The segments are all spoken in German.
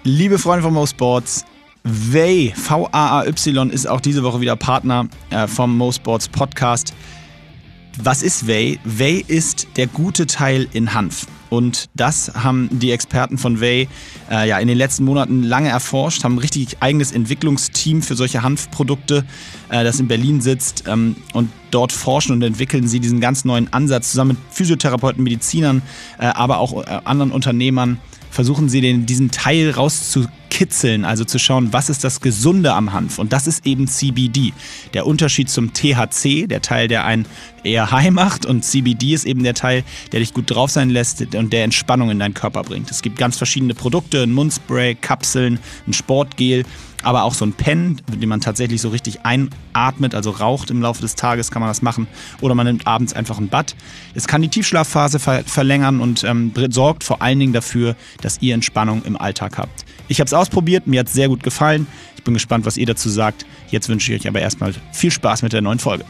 Liebe Freunde von MoSports, VAY, V-A-A-Y, ist auch diese Woche wieder Partner vom MoSports Podcast. Was ist VAY? VAY ist der gute Teil in Hanf. Und das haben die Experten von VAY in den letzten Monaten lange erforscht, haben ein richtig eigenes Entwicklungsteam für solche Hanfprodukte, das in Berlin sitzt. Und dort forschen und entwickeln sie diesen ganz neuen Ansatz. Zusammen mit Physiotherapeuten, Medizinern, aber auch anderen Unternehmern versuchen sie diesen Teil rauszukitzeln, also zu schauen, was ist das Gesunde am Hanf. Und das ist eben CBD. Der Unterschied zum THC, der Teil, der einen eher high macht, und CBD ist eben der Teil, der dich gut drauf sein lässt und der Entspannung in deinen Körper bringt. Es gibt ganz verschiedene Produkte, ein Mundspray, Kapseln, ein Sportgel, aber auch so ein Pen, den man tatsächlich so richtig einatmet, also raucht im Laufe des Tages, kann man das machen. Oder man nimmt abends einfach ein Bad. Es kann die Tiefschlafphase verlängern und sorgt vor allen Dingen dafür, dass ihr Entspannung im Alltag habt. Ich habe es ausprobiert, mir hat es sehr gut gefallen. Ich bin gespannt, was ihr dazu sagt. Jetzt wünsche ich euch aber erstmal viel Spaß mit der neuen Folge.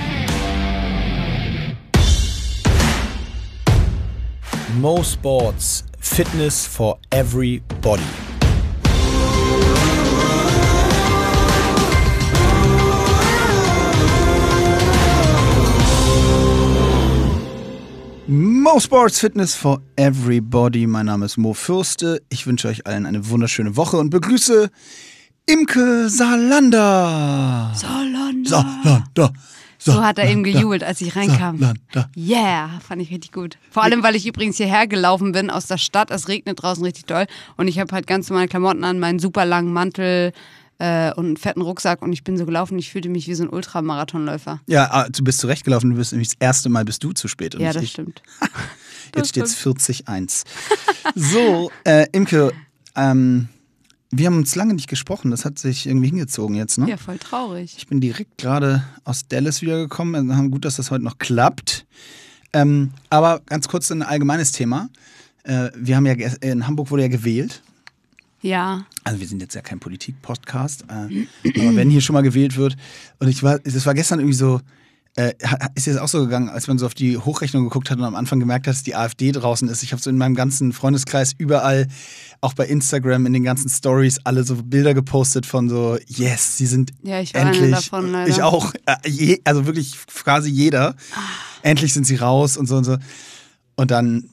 MoSports, Fitness for everybody. MoSports Fitness for Everybody. Mein Name ist Mo Fürste. Ich wünsche euch allen eine wunderschöne Woche und begrüße Imke Salander. Salander. So hat er eben gejubelt, als ich reinkam. Salander. Yeah, fand ich richtig gut. Vor allem, weil ich übrigens hierher gelaufen bin aus der Stadt. Es regnet draußen richtig doll und ich habe halt ganz normale Klamotten an, meinen super langen Mantel und einen fetten Rucksack, und ich bin so gelaufen, ich fühlte mich wie so ein Ultramarathonläufer. Ja, du bist zurecht gelaufen, du bist nämlich das erste Mal bist du zu spät. Und ja, das stimmt. Jetzt steht es 40-1. So, Imke, wir haben uns lange nicht gesprochen, das hat sich irgendwie hingezogen jetzt, ne? Ja, voll traurig. Ich bin direkt gerade aus Dallas wiedergekommen, also gut, dass das heute noch klappt. Aber ganz kurz ein allgemeines Thema. Wir haben ja, in Hamburg wurde ja gewählt. Ja. Also wir sind jetzt ja kein Politik-Podcast, aber wenn hier schon mal gewählt wird, und das war gestern irgendwie so, ist jetzt auch so gegangen, als man so auf die Hochrechnung geguckt hat und am Anfang gemerkt hat, dass die AfD draußen ist. Ich habe so in meinem ganzen Freundeskreis überall, auch bei Instagram, in den ganzen Stories, alle so Bilder gepostet von so, yes, sie sind ja, ich war endlich. Eine davon, leider. Ich auch, also wirklich quasi jeder. Endlich sind sie raus und so und so. Und dann,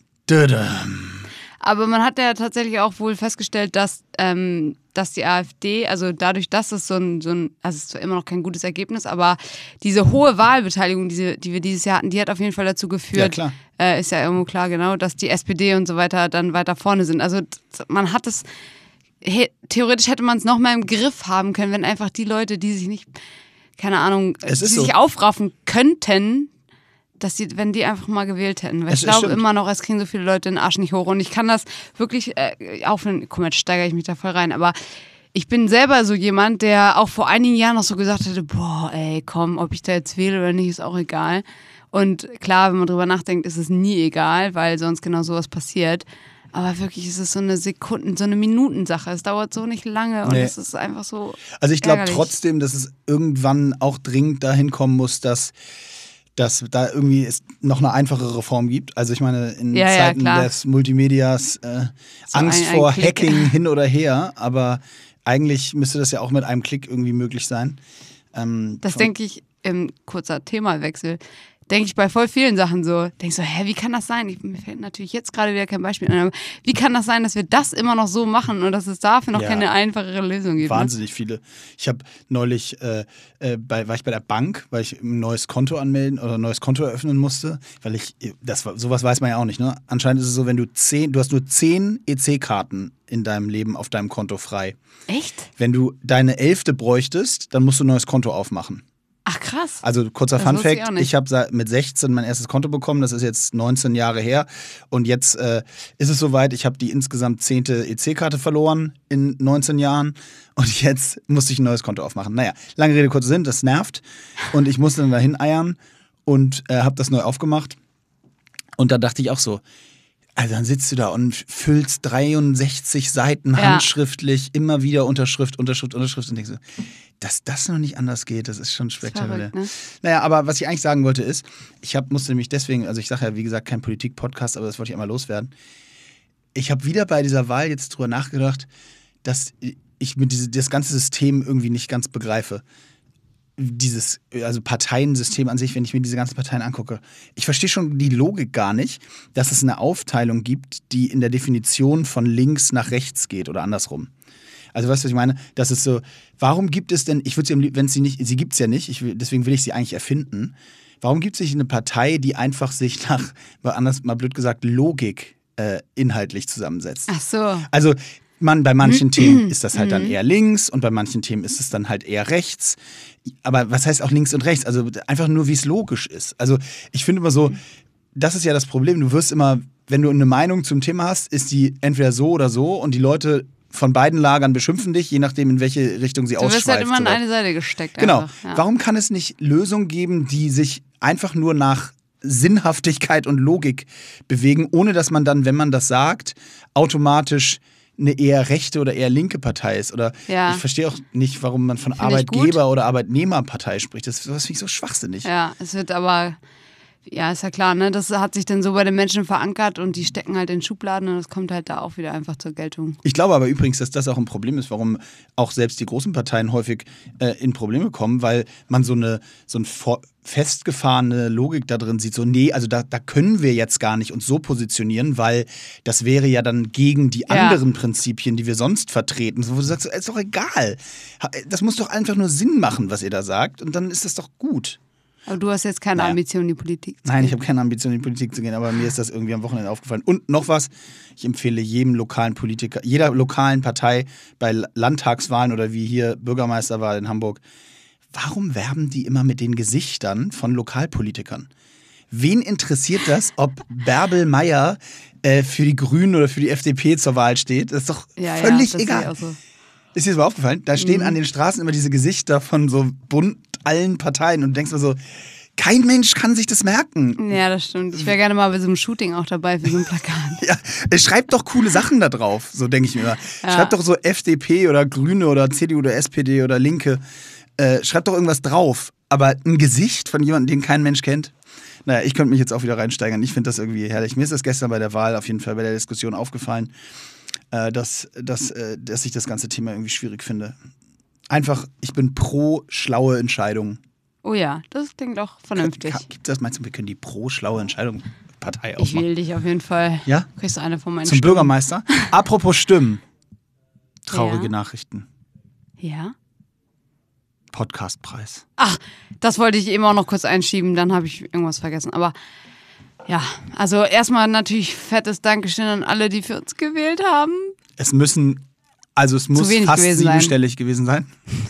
aber man hat ja tatsächlich auch wohl festgestellt, dass die AfD, also dadurch, dass es also es ist zwar immer noch kein gutes Ergebnis, aber diese hohe Wahlbeteiligung, die wir dieses Jahr hatten, die hat auf jeden Fall dazu geführt, ja, klar. Ist ja irgendwo klar, genau, dass die SPD und so weiter dann weiter vorne sind. Also man hat es, theoretisch hätte man es noch mal im Griff haben können, wenn einfach die Leute, die sich nicht, keine Ahnung, sich aufraffen könnten, wenn die einfach mal gewählt hätten. Weil ich glaube immer noch, es kriegen so viele Leute den Arsch nicht hoch. Und ich kann das wirklich guck mal, jetzt steigere ich mich da voll rein. Aber ich bin selber so jemand, der auch vor einigen Jahren noch so gesagt hätte, boah, ey, komm, ob ich da jetzt wähle oder nicht, ist auch egal. Und klar, wenn man drüber nachdenkt, ist es nie egal, weil sonst genau sowas passiert. Aber wirklich ist es so eine so eine Minutensache. Es dauert so nicht lange und es ist einfach so. Also ich glaube trotzdem, dass es irgendwann auch dringend dahin kommen muss, dass da irgendwie es noch eine einfachere Form gibt. Also ich meine, in Zeiten des Multimedias Angst vor Hacking hin oder her, aber eigentlich müsste das ja auch mit einem Klick irgendwie möglich sein. Das denke ich, kurzer Themawechsel, denke ich bei voll vielen Sachen so. Denke so, wie kann das sein? Mir fällt natürlich jetzt gerade wieder kein Beispiel ein, aber wie kann das sein, dass wir das immer noch so machen und dass es dafür noch keine einfachere Lösung gibt? Wahnsinnig viele. Ich habe neulich, war ich bei der Bank, weil ich ein neues Konto anmelden oder ein neues Konto eröffnen musste, weil sowas weiß man ja auch nicht, ne? Anscheinend ist es so, wenn du hast nur 10 EC-Karten in deinem Leben auf deinem Konto frei. Echt? Wenn du deine 11. bräuchtest, dann musst du ein neues Konto aufmachen. Ach krass. Also kurzer Funfact, ich habe mit 16 mein erstes Konto bekommen, das ist jetzt 19 Jahre her und jetzt ist es soweit, ich habe die insgesamt 10. EC-Karte verloren in 19 Jahren und jetzt musste ich ein neues Konto aufmachen. Naja, lange Rede, kurzer Sinn, das nervt und ich musste dann dahin eiern und habe das neu aufgemacht und da dachte ich auch so, also dann sitzt du da und füllst 63 Seiten handschriftlich, immer wieder Unterschrift und denkst so, dass das noch nicht anders geht, das ist schon spektakulär. Ne? Naja, aber was ich eigentlich sagen wollte ist, musste nämlich deswegen, also ich sage ja wie gesagt kein Politik-Podcast, aber das wollte ich einmal loswerden. Ich habe wieder bei dieser Wahl jetzt drüber nachgedacht, dass ich das ganze System irgendwie nicht ganz begreife. Also Parteiensystem an sich, wenn ich mir diese ganzen Parteien angucke. Ich verstehe schon die Logik gar nicht, dass es eine Aufteilung gibt, die in der Definition von links nach rechts geht oder andersrum. Also weißt du, was ich meine? Das ist so, warum gibt es denn, ich würde sie, wenn sie nicht, sie gibt es ja nicht, deswegen will ich sie eigentlich erfinden. Warum gibt es nicht eine Partei, die einfach sich nach, mal blöd gesagt, Logik inhaltlich zusammensetzt? Ach so. Also bei manchen Themen ist das halt dann eher links und bei manchen Themen ist es dann halt eher rechts. Aber was heißt auch links und rechts? Also einfach nur, wie es logisch ist. Also ich finde immer so, das ist ja das Problem. Du wirst immer, wenn du eine Meinung zum Thema hast, ist die entweder so oder so und die Leute von beiden Lagern beschimpfen dich, je nachdem, in welche Richtung sie ausschweift. Du wirst halt immer an eine Seite gesteckt. Genau. Einfach, ja. Warum kann es nicht Lösungen geben, die sich einfach nur nach Sinnhaftigkeit und Logik bewegen, ohne dass man dann, wenn man das sagt, automatisch eine eher rechte oder eher linke Partei ist? Oder ich verstehe auch nicht, warum man von Arbeitgeber- oder Arbeitnehmerpartei spricht. Das finde ich so schwachsinnig. Ja, es wird aber... Ja, ist ja klar, ne? Das hat sich dann so bei den Menschen verankert und die stecken halt in Schubladen und das kommt halt da auch wieder einfach zur Geltung. Ich glaube aber übrigens, dass das auch ein Problem ist, warum auch selbst die großen Parteien häufig in Probleme kommen, weil man so eine festgefahrene Logik da drin sieht, so nee, also da können wir jetzt gar nicht uns so positionieren, weil das wäre ja dann gegen die anderen Prinzipien, die wir sonst vertreten. So, wo du sagst, ist doch egal. Das muss doch einfach nur Sinn machen, was ihr da sagt und dann ist das doch gut. Aber du hast jetzt keine Ambition, in die Politik zu gehen. Nein, ich habe keine Ambition, in die Politik zu gehen, aber mir ist das irgendwie am Wochenende aufgefallen. Und noch was, ich empfehle jedem lokalen Politiker, jeder lokalen Partei bei Landtagswahlen oder wie hier Bürgermeisterwahl in Hamburg, warum werben die immer mit den Gesichtern von Lokalpolitikern? Wen interessiert das, ob Bärbel Meier für die Grünen oder für die FDP zur Wahl steht? Das ist doch völlig egal. Ist dir das mal aufgefallen? Da stehen an den Straßen immer diese Gesichter von so bunt allen Parteien und du denkst mir so, kein Mensch kann sich das merken. Ja, das stimmt. Ich wäre gerne mal bei so einem Shooting auch dabei für so ein Plakat. Ja, schreibt doch coole Sachen da drauf, so denke ich mir immer. Ja. Schreibt doch so FDP oder Grüne oder CDU oder SPD oder Linke. Schreibt doch irgendwas drauf. Aber ein Gesicht von jemandem, den kein Mensch kennt? Naja, ich könnte mich jetzt auch wieder reinsteigern. Ich finde das irgendwie herrlich. Mir ist das gestern bei der Wahl auf jeden Fall bei der Diskussion aufgefallen, dass ich das ganze Thema irgendwie schwierig finde. Einfach, ich bin pro schlaue Entscheidungen. Oh ja, das klingt auch vernünftig. Gibt es das, meinst du, wir können die pro schlaue Entscheidung Partei aufmachen? Ich wähle dich auf jeden Fall. Ja? Kriegst du eine von meinen Zum Stimmen. Bürgermeister. Apropos Stimmen. Traurige Nachrichten. Ja? Podcastpreis. Ach, das wollte ich eben auch noch kurz einschieben, dann habe ich irgendwas vergessen. Aber ja, also erstmal natürlich fettes Dankeschön an alle, die für uns gewählt haben. Es muss fast siebenstellig gewesen sein.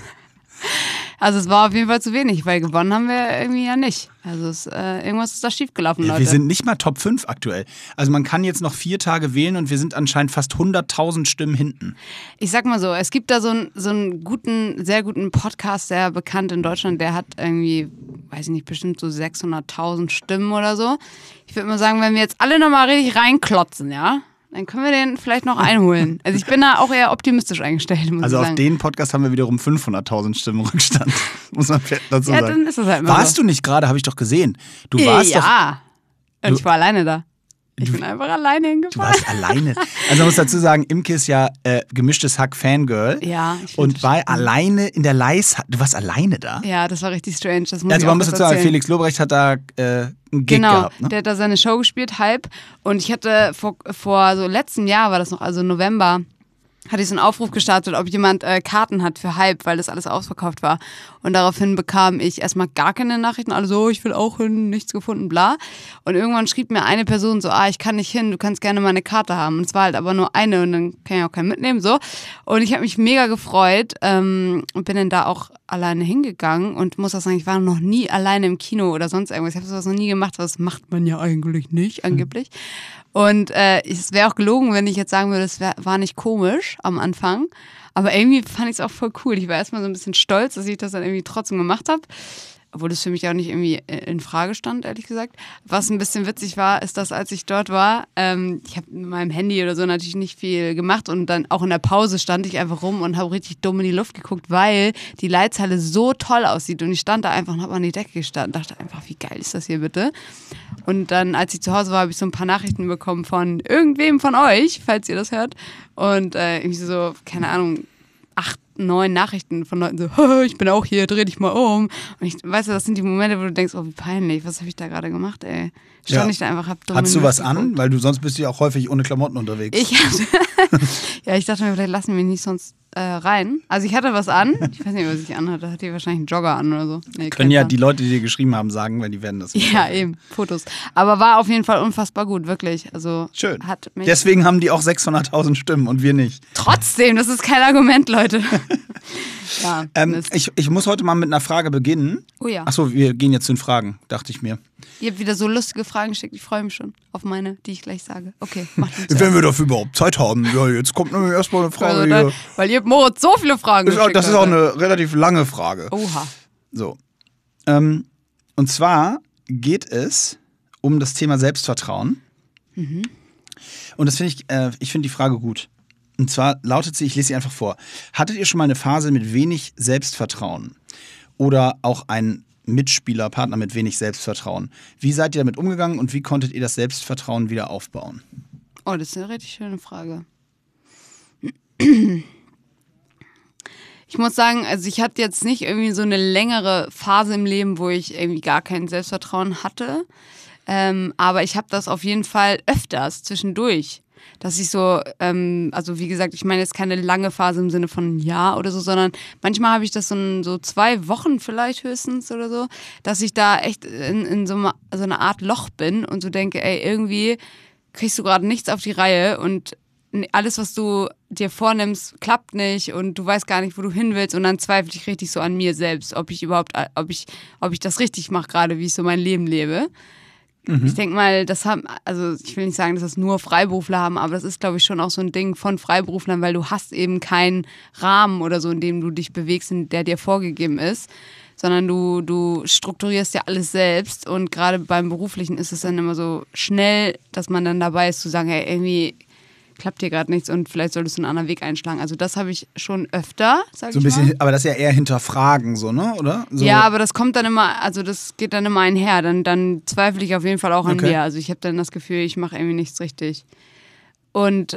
Also es war auf jeden Fall zu wenig, weil gewonnen haben wir irgendwie ja nicht. Also irgendwas ist da schiefgelaufen, Leute. Wir sind nicht mal Top 5 aktuell. Also man kann jetzt noch 4 Tage wählen und wir sind anscheinend fast 100.000 Stimmen hinten. Ich sag mal so, es gibt da so einen guten, sehr guten Podcast, der bekannt in Deutschland, der hat irgendwie, weiß ich nicht, bestimmt so 600.000 Stimmen oder so. Ich würde mal sagen, wenn wir jetzt alle nochmal richtig reinklotzen, ja, dann können wir den vielleicht noch einholen. Also ich bin da auch eher optimistisch eingestellt, muss ich sagen. Also auf den Podcast haben wir wiederum 500.000 Stimmen Rückstand, muss man dazu sagen. Ja, dann ist das halt mal Warst du nicht gerade, habe ich doch gesehen. Du warst doch... Ja, und ich war alleine da. Ich bin einfach alleine hingefahren. Du warst alleine. Also man muss dazu sagen, Imke ist ja gemischtes Hack-Fangirl. Ja. Und war alleine in der Du warst alleine da? Ja, das war richtig strange. Das muss also man muss dazu sagen, Felix Lobrecht hat da einen Gig gehabt. Ne? Der hat da seine Show gespielt, halb. Und ich hatte vor so letztem Jahr war das noch, also November, hatte ich so einen Aufruf gestartet, ob jemand Karten hat für Hype, weil das alles ausverkauft war. Und daraufhin bekam ich erstmal gar keine Nachrichten, alle so, ich will auch hin, nichts gefunden, bla. Und irgendwann schrieb mir eine Person so, ich kann nicht hin, du kannst gerne mal eine Karte haben. Und es war halt aber nur eine und dann kann ich auch keinen mitnehmen, so. Und ich habe mich mega gefreut und bin dann da auch alleine hingegangen und muss auch sagen, ich war noch nie alleine im Kino oder sonst irgendwas. Ich habe sowas noch nie gemacht, das macht man ja eigentlich nicht, angeblich. Und es wäre auch gelogen, wenn ich jetzt sagen würde, es war nicht komisch am Anfang. Aber irgendwie fand ich es auch voll cool. Ich war erstmal so ein bisschen stolz, dass ich das dann irgendwie trotzdem gemacht habe. Obwohl das für mich auch nicht irgendwie in Frage stand, ehrlich gesagt. Was ein bisschen witzig war, ist, dass als ich dort war, ich habe mit meinem Handy oder so natürlich nicht viel gemacht und dann auch in der Pause stand ich einfach rum und habe richtig dumm in die Luft geguckt, weil die Leithalle so toll aussieht und ich stand da einfach und habe an die Decke gestanden und dachte einfach, wie geil ist das hier bitte? Und dann, als ich zu Hause war, habe ich so ein paar Nachrichten bekommen von irgendwem von euch, falls ihr das hört. Und irgendwie so, keine Ahnung, 8, 9 Nachrichten von Leuten so, ich bin auch hier, dreh dich mal um. Und ich weiß, das sind die Momente, wo du denkst, oh, wie peinlich, was habe ich da gerade gemacht, ey. Stand ich da einfach, hab dumm. Hattest du was an? Weil du sonst bist du ja auch häufig ohne Klamotten unterwegs. Ich dachte mir, vielleicht lassen wir mich nicht sonst rein. Also ich hatte was an. Ich weiß nicht, was ich anhatte. Hatte ich wahrscheinlich einen Jogger an oder so. Nee, können ja die Leute, die dir geschrieben haben, sagen, weil die werden das. Ja, eben. Fotos. Aber war auf jeden Fall unfassbar gut, wirklich. Also schön. Deswegen haben die auch 600.000 Stimmen und wir nicht. Trotzdem, das ist kein Argument, Leute. Ja, ich muss heute mal mit einer Frage beginnen. Oh ja. Achso, wir gehen jetzt zu den Fragen, dachte ich mir. Ihr habt wieder so lustige Fragen geschickt. Ich freue mich schon auf meine, die ich gleich sage. Okay, macht wenn wir dafür überhaupt Zeit haben. Ja, jetzt kommt nämlich erstmal eine Frage also hier. Weil ihr Moritz so viele Fragen geschickt Das ist auch eine relativ lange Frage. Oha. So. Und zwar geht es um das Thema Selbstvertrauen. Mhm. Und das finde ich finde die Frage gut. Und zwar lautet sie, ich lese sie einfach vor. Hattet ihr schon mal eine Phase mit wenig Selbstvertrauen? Oder auch ein Mitspieler, Partner mit wenig Selbstvertrauen? Wie seid ihr damit umgegangen und wie konntet ihr das Selbstvertrauen wieder aufbauen? Oh, das ist eine richtig schöne Frage. Ich muss sagen, also ich hatte jetzt nicht irgendwie so eine längere Phase im Leben, wo ich irgendwie gar kein Selbstvertrauen hatte. Aber ich habe das auf jeden Fall öfters zwischendurch. Dass ich so, also wie gesagt, ich meine jetzt keine lange Phase im Sinne von ein Jahr oder so, sondern manchmal habe ich das so 2 Wochen vielleicht höchstens oder so, dass ich da echt in so eine Art Loch bin und so denke, ey, irgendwie kriegst du gerade nichts auf die Reihe und alles, was du dir vornimmst, klappt nicht und du weißt gar nicht, wo du hin willst und dann zweifle ich richtig so an mir selbst, ob ich das richtig mache gerade, wie ich so mein Leben lebe. Ich denke mal, also ich will nicht sagen, dass das nur Freiberufler haben, aber das ist, glaube ich, schon auch so ein Ding von Freiberuflern, weil du hast eben keinen Rahmen oder so, in dem du dich bewegst, der dir vorgegeben ist, sondern du strukturierst ja alles selbst und gerade beim Beruflichen ist es dann immer so schnell, dass man dann dabei ist zu sagen, hey, irgendwie klappt dir gerade nichts und vielleicht solltest du einen anderen Weg einschlagen. Also das habe ich schon öfter, sag ich mal. So ein bisschen, aber das ist ja eher hinterfragen, so, ne? Oder? So. Ja, aber das kommt dann immer, also das geht dann immer einher. Dann zweifle ich auf jeden Fall auch an mir. Also ich habe dann das Gefühl, ich mache irgendwie nichts richtig. Und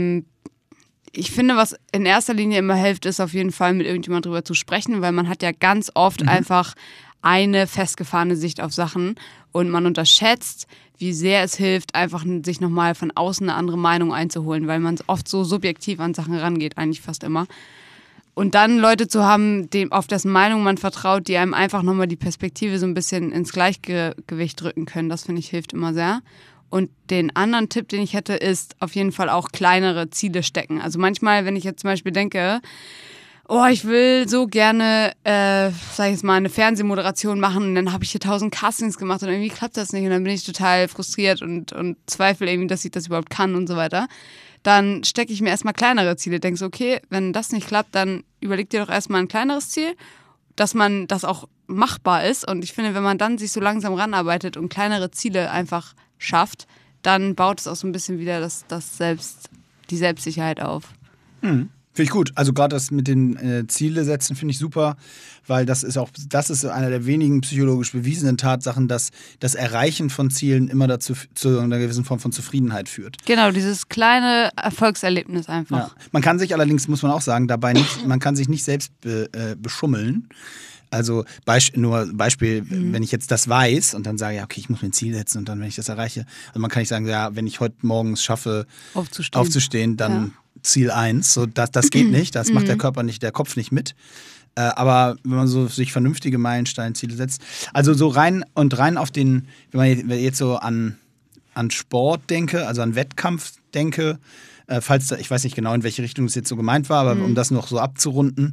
ich finde, was in erster Linie immer hilft, ist auf jeden Fall mit irgendjemand drüber zu sprechen, weil man hat ja ganz oft einfach eine festgefahrene Sicht auf Sachen und man unterschätzt, wie sehr es hilft, einfach sich nochmal von außen eine andere Meinung einzuholen, weil man oft so subjektiv an Sachen rangeht, eigentlich fast immer. Und dann Leute zu haben, auf dessen Meinung man vertraut, die einem einfach nochmal die Perspektive so ein bisschen ins Gleichgewicht drücken können, das finde ich hilft immer sehr. Und den anderen Tipp, den ich hätte, ist auf jeden Fall auch kleinere Ziele stecken. Also manchmal, wenn ich jetzt zum Beispiel denke, oh, ich will so gerne, sag ich jetzt mal, eine Fernsehmoderation machen und dann habe ich hier 1000 Castings gemacht und irgendwie klappt das nicht und dann bin ich total frustriert und zweifle irgendwie, dass ich das überhaupt kann und so weiter. Dann stecke ich mir erstmal kleinere Ziele, denke so, okay, wenn das nicht klappt, dann überleg dir doch erstmal ein kleineres Ziel, dass man das auch machbar ist und ich finde, wenn man dann sich so langsam ranarbeitet und kleinere Ziele einfach schafft, dann baut es auch so ein bisschen wieder die Selbstsicherheit auf. Finde ich gut. Also gerade das mit den Ziele setzen finde ich super, weil das ist einer der wenigen psychologisch bewiesenen Tatsachen, dass das Erreichen von Zielen immer dazu zu einer gewissen Form von Zufriedenheit führt. Genau, dieses kleine Erfolgserlebnis einfach. Ja. Man kann sich allerdings, muss man auch sagen, man kann sich nicht selbst beschummeln. Also Beispiel, wenn ich jetzt das weiß und dann sage, ja, okay, ich muss mir ein Ziel setzen und dann, wenn ich das erreiche, also man kann nicht sagen, ja, wenn ich heute morgens schaffe, aufzustehen, dann Ziel 1. So, das geht nicht, das macht der Kopf nicht mit. Aber wenn man so sich vernünftige Meilensteinziele setzt, also so rein auf den, wenn man jetzt so an Sport denke, also an Wettkampf denke, ich weiß nicht genau, in welche Richtung es jetzt so gemeint war, aber um das noch so abzurunden,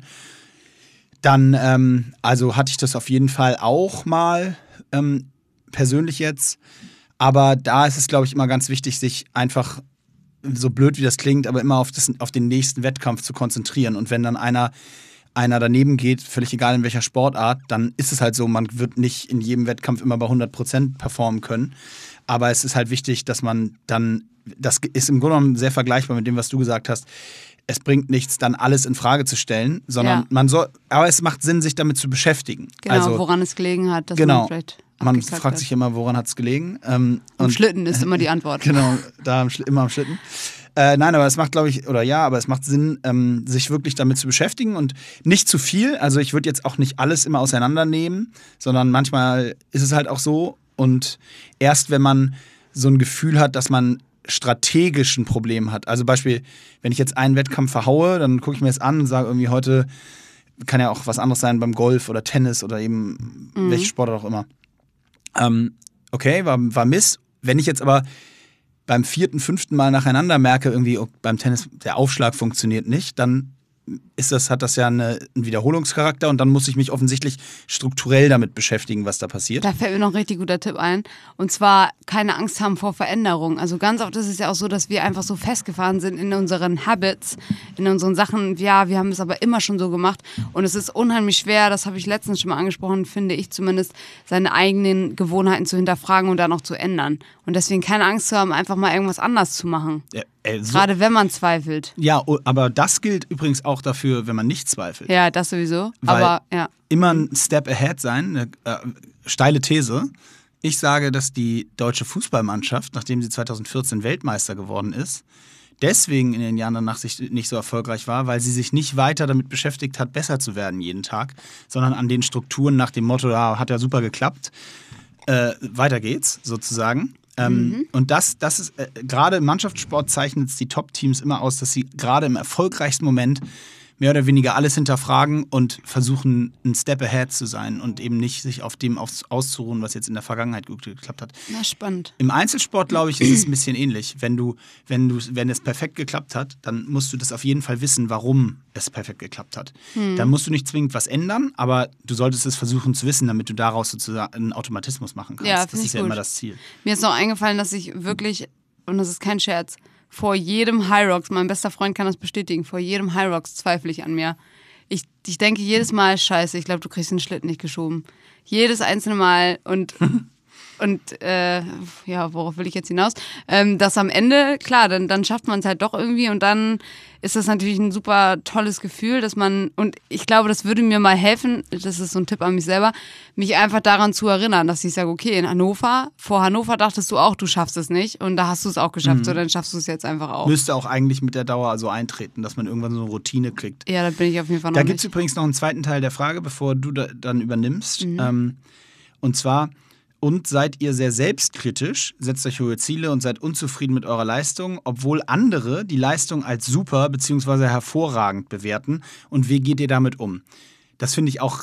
dann also hatte ich das auf jeden Fall auch mal persönlich jetzt. Aber da ist es, glaube ich, immer ganz wichtig, sich einfach, so blöd wie das klingt, aber immer auf den nächsten Wettkampf zu konzentrieren. Und wenn dann einer daneben geht, völlig egal in welcher Sportart, dann ist es halt so, man wird nicht in jedem Wettkampf immer bei 100% performen können. Aber es ist halt wichtig, dass man dann, das ist im Grunde genommen sehr vergleichbar mit dem, was du gesagt hast, es bringt nichts, dann alles in Frage zu stellen, sondern aber es macht Sinn, sich damit zu beschäftigen. Genau, also, woran es gelegen hat, dass man vielleicht Man fragt sich immer, woran hat es gelegen? Am Schlitten ist immer die Antwort. Genau, immer am Schlitten. Nein, aber es macht, glaube ich, aber es macht Sinn, sich wirklich damit zu beschäftigen und nicht zu viel. Also ich würde jetzt auch nicht alles immer auseinandernehmen, sondern manchmal ist es halt auch so. Und erst wenn man so ein Gefühl hat, dass man strategisch ein Problem hat. Also Beispiel, wenn ich jetzt einen Wettkampf verhaue, dann gucke ich mir das an und sage irgendwie heute, kann ja auch was anderes sein beim Golf oder Tennis oder eben welche Sportart auch immer. Okay, war Miss. Wenn ich jetzt aber beim 4., 5. Mal nacheinander merke, irgendwie beim Tennis der Aufschlag funktioniert nicht, dann hat das ja einen Wiederholungscharakter und dann muss ich mich offensichtlich strukturell damit beschäftigen, was da passiert. Da fällt mir noch ein richtig guter Tipp ein. Und zwar keine Angst haben vor Veränderung. Also ganz oft ist es ja auch so, dass wir einfach so festgefahren sind in unseren Habits, in unseren Sachen. Ja, wir haben es aber immer schon so gemacht. Und es ist unheimlich schwer, das habe ich letztens schon mal angesprochen, finde ich zumindest, seine eigenen Gewohnheiten zu hinterfragen und dann auch zu ändern. Und deswegen keine Angst zu haben, einfach mal irgendwas anders zu machen. Ja. Gerade wenn man zweifelt. Ja, aber das gilt übrigens auch dafür, wenn man nicht zweifelt. Ja, das sowieso. Weil aber ja. Immer ein Step ahead sein, eine steile These. Ich sage, dass die deutsche Fußballmannschaft, nachdem sie 2014 Weltmeister geworden ist, deswegen in den Jahren danach nicht so erfolgreich war, weil sie sich nicht weiter damit beschäftigt hat, besser zu werden jeden Tag, sondern an den Strukturen nach dem Motto, ja, hat ja super geklappt, weiter geht's sozusagen. Und das ist, gerade im Mannschaftssport zeichnet es die Top-Teams immer aus, dass sie gerade im erfolgreichsten Moment mehr oder weniger alles hinterfragen und versuchen, ein Step ahead zu sein und eben nicht sich auf dem auszuruhen, was jetzt in der Vergangenheit gut geklappt hat. Na, spannend. Im Einzelsport, glaube ich, ist es ein bisschen ähnlich. Wenn es perfekt geklappt hat, dann musst du das auf jeden Fall wissen, warum es perfekt geklappt hat. Dann musst du nicht zwingend was ändern, aber du solltest es versuchen zu wissen, damit du daraus sozusagen einen Automatismus machen kannst. Ja, das ist ja immer das Ziel. Mir ist noch eingefallen, dass ich wirklich, und das ist kein Scherz, vor jedem High Rocks, mein bester Freund kann das bestätigen, vor jedem High Rocks zweifle ich an mir. Ich denke jedes Mal, scheiße, ich glaube, du kriegst den Schlitten nicht geschoben. Jedes einzelne Mal und worauf will ich jetzt hinaus? Dass am Ende, klar, dann schafft man es halt doch irgendwie und dann ist das natürlich ein super tolles Gefühl, dass man, und ich glaube, das würde mir mal helfen, das ist so ein Tipp an mich selber, mich einfach daran zu erinnern, dass ich sage, okay, vor Hannover dachtest du auch, du schaffst es nicht und da hast du es auch geschafft, so dann schaffst du es jetzt einfach auch. Müsste auch eigentlich mit der Dauer so eintreten, dass man irgendwann so eine Routine kriegt. Ja, da bin ich auf jeden Fall noch Da gibt es übrigens noch einen zweiten Teil der Frage, bevor du dann übernimmst. Und zwar, und seid ihr sehr selbstkritisch, setzt euch hohe Ziele und seid unzufrieden mit eurer Leistung, obwohl andere die Leistung als super bzw. hervorragend bewerten. Und wie geht ihr damit um? Das finde ich auch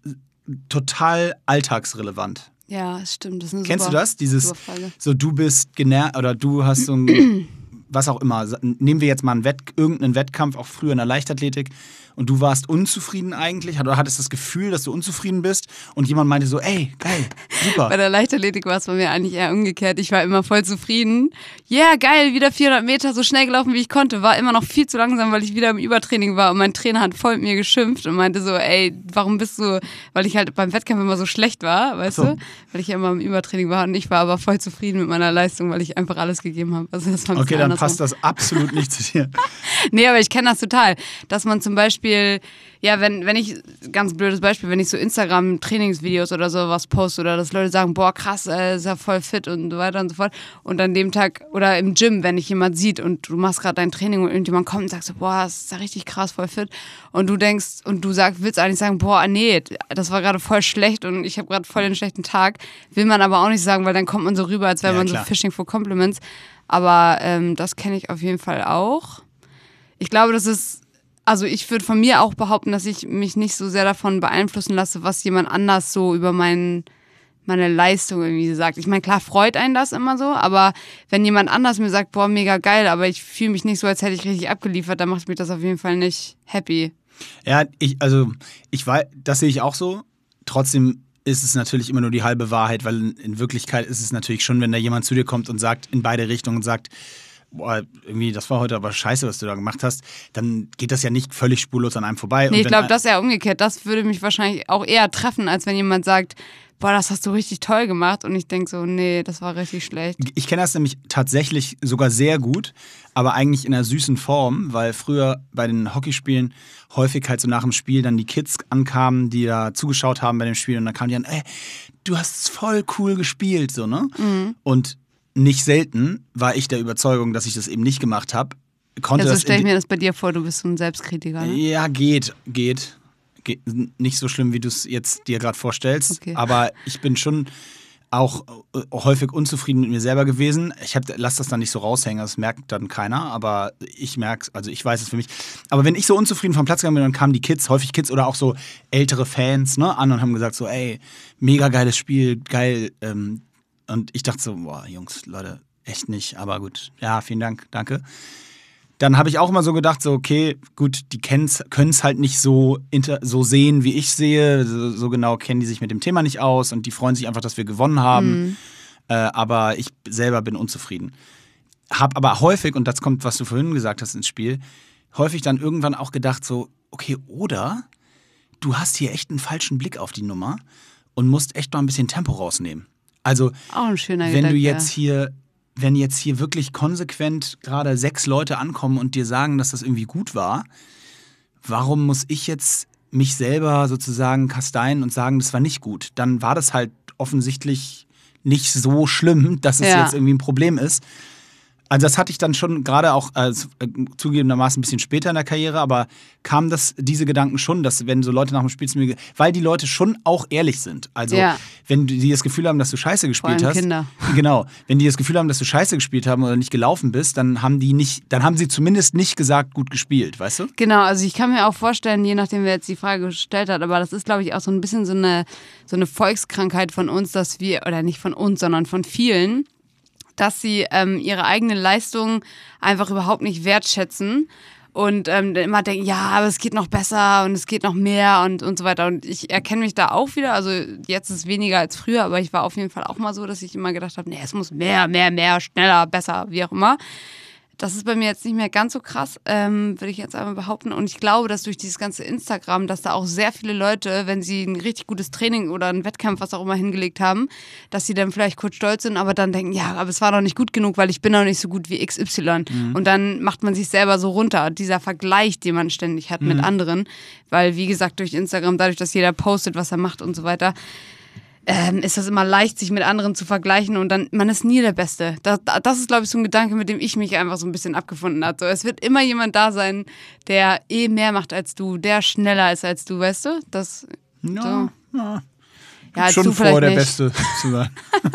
total alltagsrelevant. Ja, das stimmt. Das ist eine Kennst du das? Dieses, so du bist genervt oder du hast so ein, was auch immer. Nehmen wir jetzt mal irgendeinen Wettkampf, auch früher in der Leichtathletik. Und du warst unzufrieden eigentlich, oder hattest das Gefühl, dass du unzufrieden bist und jemand meinte so, ey, geil, super. Bei der Leichtathletik war es bei mir eigentlich eher umgekehrt. Ich war immer voll zufrieden. Ja, geil, wieder 400 Meter, so schnell gelaufen, wie ich konnte. War immer noch viel zu langsam, weil ich wieder im Übertraining war und mein Trainer hat voll mit mir geschimpft und meinte so, ey, warum bist du, weil ich halt beim Wettkampf immer so schlecht war, weißt du? Weil ich ja immer im Übertraining war und ich war aber voll zufrieden mit meiner Leistung, weil ich einfach alles gegeben habe. Also das war okay, dann passt das absolut nicht zu dir. Nee, aber ich kenne das total, dass man zum Beispiel, ja, wenn ich, ganz blödes Beispiel, wenn ich so Instagram-Trainingsvideos oder sowas poste oder dass Leute sagen, boah, krass, ist ja voll fit und so weiter und so fort. Und an dem Tag, oder im Gym, wenn dich jemand sieht und du machst gerade dein Training und irgendjemand kommt und sagt so, boah, das ist ja richtig krass, voll fit. Und du denkst, und du willst eigentlich sagen, boah, nee, das war gerade voll schlecht und ich habe gerade voll den schlechten Tag. Will man aber auch nicht sagen, weil dann kommt man so rüber, als wäre man so Fishing for Compliments. Aber das kenne ich auf jeden Fall auch. Ich glaube, also ich würde von mir auch behaupten, dass ich mich nicht so sehr davon beeinflussen lasse, was jemand anders so über meine Leistung irgendwie sagt. Ich meine, klar freut einen das immer so, aber wenn jemand anders mir sagt, boah, mega geil, aber ich fühle mich nicht so, als hätte ich richtig abgeliefert, dann macht mich das auf jeden Fall nicht happy. Ja, ich weiß, das sehe ich auch so. Trotzdem ist es natürlich immer nur die halbe Wahrheit, weil in Wirklichkeit ist es natürlich schon, wenn da jemand zu dir kommt und sagt, in beide Richtungen sagt, boah, irgendwie, das war heute aber scheiße, was du da gemacht hast, dann geht das ja nicht völlig spurlos an einem vorbei. Nee, ich glaube, das ist eher umgekehrt. Das würde mich wahrscheinlich auch eher treffen, als wenn jemand sagt, boah, das hast du richtig toll gemacht. Und ich denke so, nee, das war richtig schlecht. Ich kenne das nämlich tatsächlich sogar sehr gut, aber eigentlich in einer süßen Form, weil früher bei den Hockeyspielen häufig halt so nach dem Spiel dann die Kids ankamen, die da zugeschaut haben bei dem Spiel und dann kamen die an, ey, du hast voll cool gespielt, so, ne? Mhm. Und nicht selten war ich der Überzeugung, dass ich das eben nicht gemacht habe. Also stelle ich mir das bei dir vor, du bist so ein Selbstkritiker, ne? Ja, geht. Nicht so schlimm, wie du es jetzt dir gerade vorstellst, okay. Aber ich bin schon auch häufig unzufrieden mit mir selber gewesen. Lass das dann nicht so raushängen, das merkt dann keiner, aber ich merke es, also ich weiß es für mich. Aber wenn ich so unzufrieden vom Platz gegangen bin, dann kamen die Kids, häufig Kids oder auch so ältere Fans, ne, an und haben gesagt so, ey, mega geiles Spiel, geil. Und ich dachte so, boah, Jungs, Leute, echt nicht, aber gut, ja, vielen Dank, danke. Dann habe ich auch immer so gedacht, so okay, gut, die können es halt nicht so sehen, wie ich sehe. So genau kennen die sich mit dem Thema nicht aus und die freuen sich einfach, dass wir gewonnen haben. Mhm. Aber ich selber bin unzufrieden. Hab aber häufig, und das kommt, was du vorhin gesagt hast ins Spiel, häufig dann irgendwann auch gedacht so, okay, oder du hast hier echt einen falschen Blick auf die Nummer und musst echt mal ein bisschen Tempo rausnehmen. Also, auch ein schöner wenn du jetzt wenn jetzt hier wirklich konsequent gerade 6 Leute ankommen und dir sagen, dass das irgendwie gut war, warum muss ich jetzt mich selber sozusagen kasteien und sagen, das war nicht gut? Dann war das halt offensichtlich nicht so schlimm, dass es jetzt irgendwie ein Problem ist. Also das hatte ich dann schon gerade auch zugegebenermaßen ein bisschen später in der Karriere, aber kamen diese Gedanken schon, dass wenn so Leute nach dem Spiel zu mir, weil die Leute schon auch ehrlich sind. Also wenn die das Gefühl haben, dass du Scheiße gespielt hast. Kinder. Genau. Wenn die das Gefühl haben, dass du Scheiße gespielt haben oder nicht gelaufen bist, dann haben sie zumindest nicht gesagt, gut gespielt, weißt du? Genau, also ich kann mir auch vorstellen, je nachdem wer jetzt die Frage gestellt hat, aber das ist, glaube ich, auch so ein bisschen so eine Volkskrankheit von uns, dass wir, oder nicht von uns, sondern von vielen, dass sie ihre eigene Leistung einfach überhaupt nicht wertschätzen und immer denken, ja, aber es geht noch besser und es geht noch mehr und so weiter. Und ich erkenne mich da auch wieder, also jetzt ist es weniger als früher, aber ich war auf jeden Fall auch mal so, dass ich immer gedacht habe, nee, es muss mehr, schneller, besser, wie auch immer. Das ist bei mir jetzt nicht mehr ganz so krass, würde ich jetzt einmal behaupten. Und ich glaube, dass durch dieses ganze Instagram, dass da auch sehr viele Leute, wenn sie ein richtig gutes Training oder einen Wettkampf, was auch immer hingelegt haben, dass sie dann vielleicht kurz stolz sind, aber dann denken, ja, aber es war noch nicht gut genug, weil ich bin noch nicht so gut wie XY. Mhm. Und dann macht man sich selber so runter. Dieser Vergleich, den man ständig hat mit anderen, weil, wie gesagt, durch Instagram, dadurch, dass jeder postet, was er macht und so weiter, ist das immer leicht, sich mit anderen zu vergleichen und dann, man ist nie der Beste. Das ist, glaube ich, so ein Gedanke, mit dem ich mich einfach so ein bisschen abgefunden habe. So, es wird immer jemand da sein, der mehr macht als du, der schneller ist als du, weißt du? Das, ja, so. Ja, schon vor, der Beste zu sein.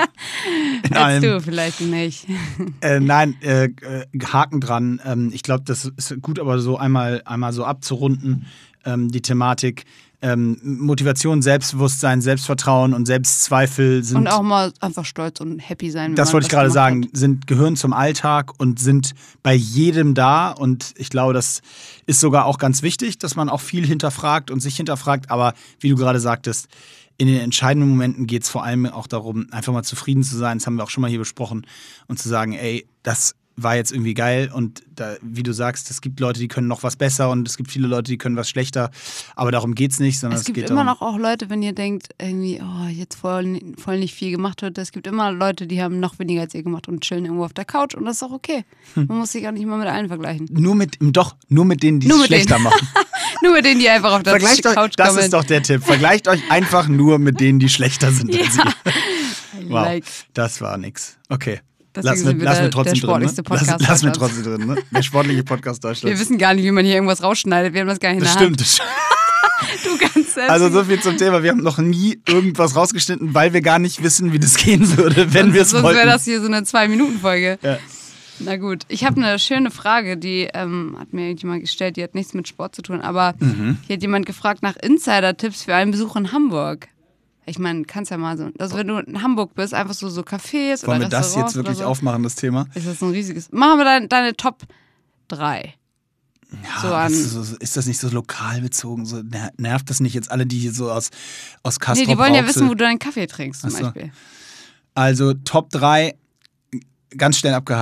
Als du vielleicht nicht. Nein, Haken dran. Ich glaube, das ist gut, aber so einmal so abzurunden, die Thematik. Motivation, Selbstbewusstsein, Selbstvertrauen und Selbstzweifel sind... Und auch mal einfach stolz und happy sein. Das wollte ich gerade sagen, gehören zum Alltag und sind bei jedem da. Und ich glaube, das ist sogar auch ganz wichtig, dass man auch viel hinterfragt und sich hinterfragt. Aber wie du gerade sagtest, in den entscheidenden Momenten geht es vor allem auch darum, einfach mal zufrieden zu sein. Das haben wir auch schon mal hier besprochen. Und zu sagen, ey, das war jetzt irgendwie geil und da, wie du sagst, es gibt Leute, die können noch was besser und es gibt viele Leute, die können was schlechter, aber darum geht's nicht, sondern es geht immer noch auch Leute, wenn ihr denkt, irgendwie, oh, jetzt voll nicht viel gemacht wird, es gibt immer Leute, die haben noch weniger als ihr gemacht und chillen irgendwo auf der Couch und das ist auch okay. Man muss sich auch nicht mal mit allen vergleichen. Nur mit denen, die es schlechter machen. Nur mit denen, die einfach auf der Couch kommen. Das ist doch der Tipp. Vergleicht euch einfach nur mit denen, die schlechter sind als ihr. Wow, das war nix. Okay. Lass mir trotzdem drin. Ne? Lass mir trotzdem drin. Ne? Der sportliche Podcast Deutschlands. Wir wissen gar nicht, wie man hier irgendwas rausschneidet. Wir haben das gar nicht in der Hand. Das stimmt. Du kannst selbst. Also so viel zum Thema. Wir haben noch nie irgendwas rausgeschnitten, weil wir gar nicht wissen, wie das gehen würde, wenn wir es wollten. Sonst wäre das hier so eine 2-Minuten-Folge. Ja. Na gut. Ich habe eine schöne Frage, die hat mir jemand gestellt. Die hat nichts mit Sport zu tun. Aber hier hat jemand gefragt nach Insider-Tipps für einen Besuch in Hamburg. Ich meine, kannst ja mal so, also wenn du in Hamburg bist, einfach so Cafés Wollen oder wir das jetzt wirklich aufmachen, das Thema? Ist das so ein riesiges... Machen wir deine Top 3. Ja, so ist das nicht so lokal bezogen? So, nervt das nicht jetzt alle, die hier so aus Castrop... Nee, die wollen ja wissen, wo du deinen Kaffee trinkst zum Beispiel. Also Top 3, ganz schnell abgehakt,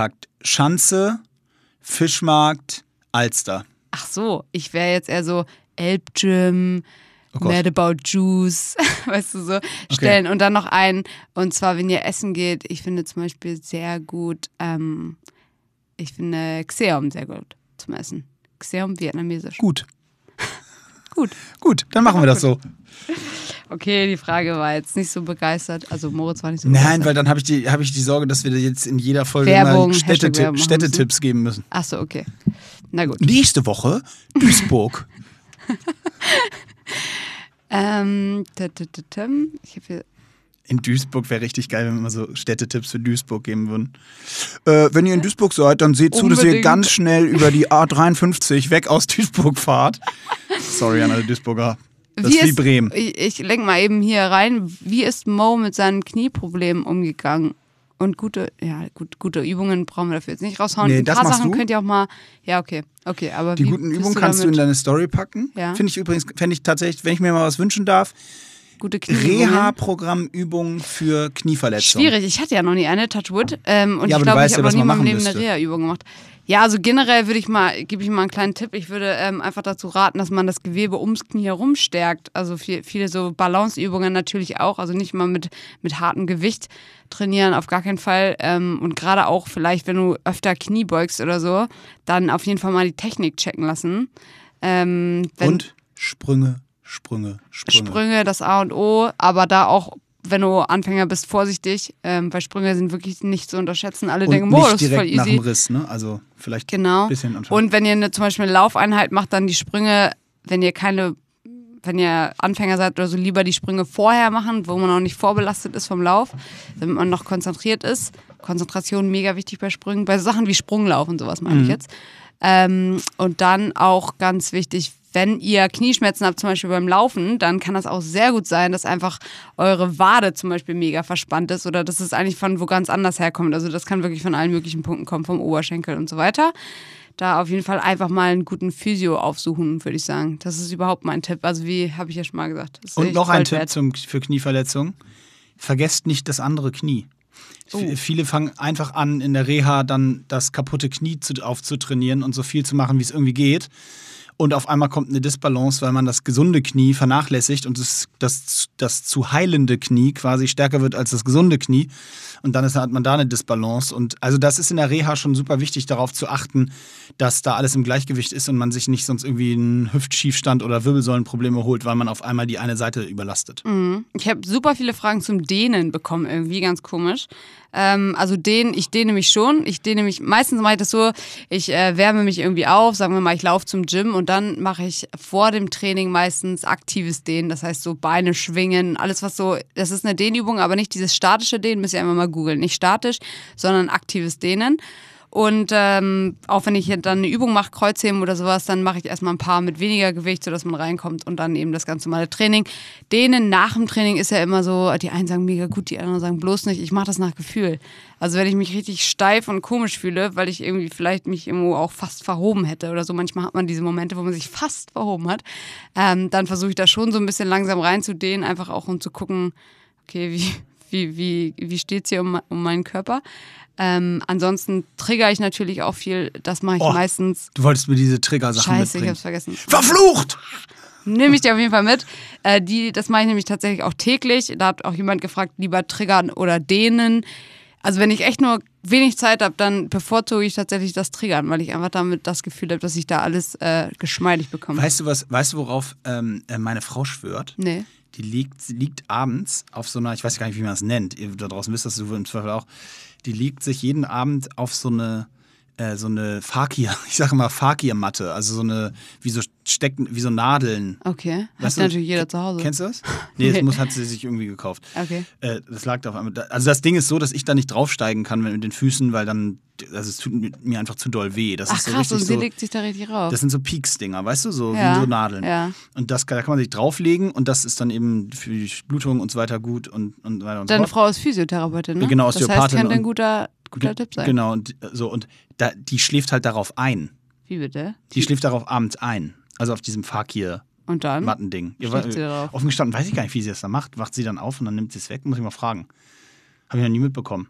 Schanze, Fischmarkt, Alster. Ach so, ich wäre jetzt eher so Elbgym, Mad About Juice, weißt du so, stellen. Und dann noch einen, und zwar, wenn ihr essen geht, ich finde zum Beispiel sehr gut, ich finde Xeom sehr gut zum Essen. Xeom vietnamesisch. Gut. Gut, dann machen wir das so. Okay, die Frage war jetzt nicht so begeistert. Also Moritz war nicht so begeistert. Nein, weil dann habe ich die Sorge, dass wir jetzt in jeder Folge Werbung, mal Städtetipps geben müssen. Ach so, okay. Na gut. Nächste Woche Duisburg. Ich habe hier in Duisburg wäre richtig geil, wenn wir mal so Städtetipps für Duisburg geben würden. Wenn ihr in Duisburg seid, dann seht zu, dass ihr ganz schnell über die A53 weg aus Duisburg fahrt. Sorry an alle Duisburger. Das ist wie Bremen. Ich lenke mal eben hier rein. Wie ist Mo mit seinen Knieproblemen umgegangen? Und gute Übungen brauchen wir dafür jetzt nicht raushauen. Nee, ein paar Sachen könnt ihr auch mal. Ja, okay, aber die guten Übungen kannst du in deine Story packen. Ja. Fände ich tatsächlich, wenn ich mir mal was wünschen darf. Gute Knieübungen. Reha-Programmübungen für Knieverletzungen. Schwierig, ich hatte ja noch nie eine, Touchwood. Und ja, ich glaube, ich habe noch nie in meinem Leben müsste. eine Reha-Übung gemacht. Ja, also generell gebe ich mal einen kleinen Tipp. Ich würde einfach dazu raten, dass man das Gewebe ums Knie herum stärkt. Also viele so Balanceübungen natürlich auch. Also nicht mal mit hartem Gewicht trainieren, auf gar keinen Fall. Und gerade auch vielleicht, wenn du öfter Knie beugst oder so, dann auf jeden Fall mal die Technik checken lassen. Und Sprünge. Sprünge, das A und O, aber da auch, wenn du Anfänger bist, vorsichtig, weil Sprünge sind wirklich nicht zu unterschätzen. Alle denken, das ist voll easy. Nach dem Riss, ne? Also vielleicht ein bisschen anschauen. Und wenn ihr zum Beispiel eine Laufeinheit macht, dann die Sprünge, wenn ihr Anfänger seid oder so, lieber die Sprünge vorher machen, wo man noch nicht vorbelastet ist vom Lauf, damit man noch konzentriert ist. Konzentration mega wichtig bei Sprüngen, bei Sachen wie Sprunglauf und sowas meine ich jetzt. Und dann auch ganz wichtig, wenn ihr Knieschmerzen habt, zum Beispiel beim Laufen, dann kann das auch sehr gut sein, dass einfach eure Wade zum Beispiel mega verspannt ist oder dass es eigentlich von wo ganz anders herkommt. Also das kann wirklich von allen möglichen Punkten kommen, vom Oberschenkel und so weiter. Da auf jeden Fall einfach mal einen guten Physio aufsuchen, würde ich sagen. Das ist überhaupt mein Tipp. Also wie habe ich ja schon mal gesagt. Und noch ein Tipp für Knieverletzungen. Vergesst nicht das andere Knie. Viele fangen einfach an, in der Reha dann das kaputte Knie aufzutrainieren und so viel zu machen, wie es irgendwie geht. Und auf einmal kommt eine Disbalance, weil man das gesunde Knie vernachlässigt und das zu heilende Knie quasi stärker wird als das gesunde Knie. Und dann hat man da eine Disbalance. Und also das ist in der Reha schon super wichtig, darauf zu achten, dass da alles im Gleichgewicht ist und man sich nicht sonst irgendwie einen Hüftschiefstand oder Wirbelsäulenprobleme holt, weil man auf einmal die eine Seite überlastet. Ich habe super viele Fragen zum Dehnen bekommen, irgendwie ganz komisch. Also ich dehne mich schon. Meistens mache ich das so, ich wärme mich irgendwie auf, sagen wir mal, ich laufe zum Gym und dann mache ich vor dem Training meistens aktives Dehnen, das heißt so Beine schwingen, alles was so, das ist eine Dehnübung, aber nicht dieses statische Dehnen, müsst ihr einfach mal googeln, nicht statisch, sondern aktives Dehnen. Und auch wenn ich dann eine Übung mache, Kreuzheben oder sowas, dann mache ich erstmal ein paar mit weniger Gewicht, sodass man reinkommt und dann eben das ganz normale Training. Dehnen nach dem Training ist ja immer so, die einen sagen mega gut, die anderen sagen bloß nicht. Ich mache das nach Gefühl. Also wenn ich mich richtig steif und komisch fühle, weil ich irgendwie vielleicht mich irgendwo auch fast verhoben hätte oder so, manchmal hat man diese Momente, wo man sich fast verhoben hat, dann versuche ich da schon so ein bisschen langsam reinzudehnen, einfach auch um zu gucken, okay, wie steht's hier um meinen Körper? Ansonsten trigger ich natürlich auch viel. Das mache ich meistens. Du wolltest mir diese Trigger-Sachen mitbringen. Scheiße, ich hab's vergessen. Verflucht! Nehme ich dir auf jeden Fall mit. Das mache ich nämlich tatsächlich auch täglich. Da hat auch jemand gefragt, lieber triggern oder dehnen. Also wenn ich echt nur wenig Zeit habe, dann bevorzuge ich tatsächlich das Triggern, weil ich einfach damit das Gefühl habe, dass ich da alles geschmeidig bekomme. Weißt du, worauf meine Frau schwört? Nee. Die liegt abends auf so einer, ich weiß gar nicht, wie man das nennt, ihr da draußen wisst das im Zweifel auch, die liegt sich jeden Abend auf so eine Fakir, ich sage mal Fakir-Matte, also so eine, wie so Nadeln. Okay, hat natürlich jeder zu Hause. Kennst du das? Nee, hat sie sich irgendwie gekauft. Okay. Das lag da auf einmal. Also das Ding ist so, dass ich da nicht draufsteigen kann mit den Füßen, weil dann, also es tut mir einfach zu doll weh. Das ist so krass, richtig und sie legt sich da richtig rauf. Das sind so Peaks-Dinger, weißt du, wie so Nadeln. Ja. Und da kann man sich drauflegen und das ist dann eben für die Blutung und so weiter gut und weiter und so fort. Deine Frau ist Physiotherapeutin, ne? Genau, Osteopathin. Das heißt, könnte ein guter Tipp sein. Genau, und die schläft halt darauf ein. Wie bitte? Die schläft darauf abends ein. Also auf diesem Fakir-Mattending. Offen gestanden, weiß ich gar nicht, wie sie das da macht. Wacht sie dann auf und dann nimmt sie es weg? Muss ich mal fragen. Habe ich noch nie mitbekommen.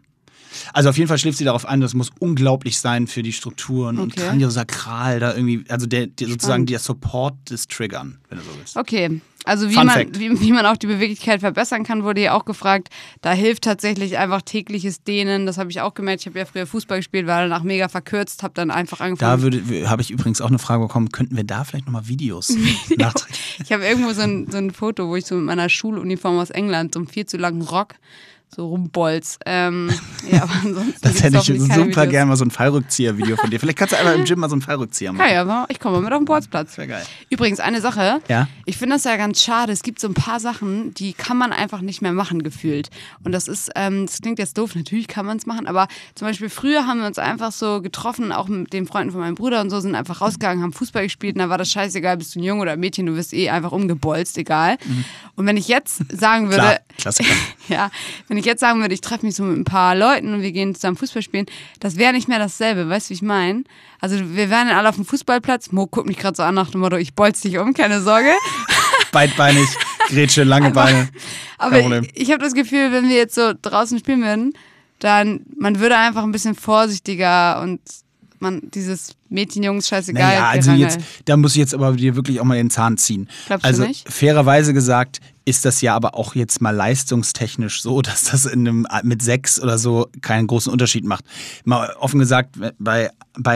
Also auf jeden Fall schläft sie darauf ein, das muss unglaublich sein für die Strukturen und Kraniosakral da irgendwie, also sozusagen der Support des Triggern, wenn du so willst. Okay. Also wie man auch die Beweglichkeit verbessern kann, wurde ja auch gefragt. Da hilft tatsächlich einfach tägliches Dehnen. Das habe ich auch gemerkt. Ich habe ja früher Fußball gespielt, war danach mega verkürzt, habe dann einfach angefangen. Da habe ich übrigens auch eine Frage bekommen, könnten wir da vielleicht nochmal Videos nachträgen? Ich habe irgendwo so ein Foto, wo ich so mit meiner Schuluniform aus England, so einem viel zu langen Rock, so rumbolz. Ja, aber ansonsten das hätte ich super gerne mal so ein Fallrückzieher-Video von dir. Vielleicht kannst du einmal im Gym mal so einen Fallrückzieher machen. Ja, ich komme mal mit auf den Bolzplatz. Das wäre geil. Übrigens, eine Sache. Ja? Ich finde das ja ganz schade. Es gibt so ein paar Sachen, die kann man einfach nicht mehr machen, gefühlt. Und das ist, das klingt jetzt doof, natürlich kann man es machen, aber zum Beispiel früher haben wir uns einfach so getroffen, auch mit den Freunden von meinem Bruder und so, sind einfach rausgegangen, haben Fußball gespielt und da war das scheißegal, bist du ein Junge oder ein Mädchen, du wirst einfach umgebolzt, egal. Mhm. Und wenn ich jetzt sagen würde, klar, Klassiker. Ja, wenn ich jetzt sagen würde, ich treffe mich so mit ein paar Leuten und wir gehen zusammen Fußball spielen, das wäre nicht mehr dasselbe, weißt du, wie ich meine? Also wir wären dann alle auf dem Fußballplatz, Mo guckt mich gerade so an nach dem Motto, ich bolz dich um, keine Sorge. Beidbeinig, Grätsche, lange Beine. Aber ich habe das Gefühl, wenn wir jetzt so draußen spielen würden, dann, man würde einfach ein bisschen vorsichtiger und man dieses Mädchen-Jungs scheißegal. Naja, also jetzt, da muss ich jetzt aber dir wirklich auch mal den Zahn ziehen. Glaubst also du nicht? Fairerweise gesagt ist das ja aber auch jetzt mal leistungstechnisch so, dass das mit 6 oder so keinen großen Unterschied macht. Mal offen gesagt, bei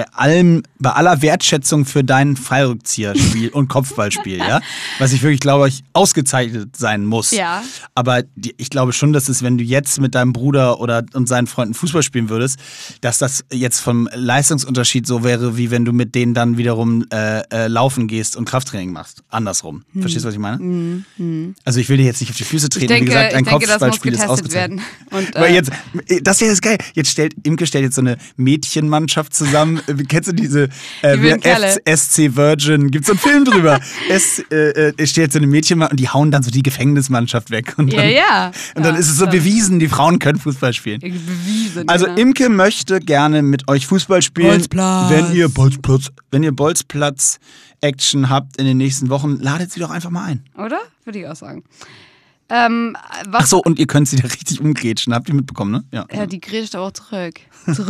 aller Wertschätzung für dein Fallrückzieherspiel und Kopfballspiel, ja, was ich wirklich glaube, ich ausgezeichnet sein muss. Ja. Aber ich glaube schon, dass es, wenn du jetzt mit deinem Bruder und seinen Freunden Fußball spielen würdest, dass das jetzt vom Leistungsunterschied so wäre, wie wenn du mit denen dann wiederum laufen gehst und Krafttraining machst. Andersrum. Verstehst du, was ich meine? Also ich will dir jetzt nicht auf die Füße treten. Wie gesagt, ein Kopfballspiel ist ausgezeichnet. Aber jetzt, das ist geil. Imke stellt jetzt so eine Mädchenmannschaft zusammen. Kennst du diese SC Virgin? Gibt es so einen Film drüber? Es steht jetzt so eine Mädchenmannschaft und die hauen dann so die Gefängnismannschaft weg. Und dann, und dann ist es so bewiesen, die Frauen können Fußball spielen. Bewiesen, also Imke möchte gerne mit euch Fußball spielen. Bolzplatz. Wenn ihr Bolzplatz-Action habt in den nächsten Wochen, ladet sie doch einfach mal ein. Oder? Würde ich auch sagen. Ach so, und ihr könnt sie da richtig umgrätschen. Habt ihr mitbekommen, ne? Ja, die grätscht aber auch zurück.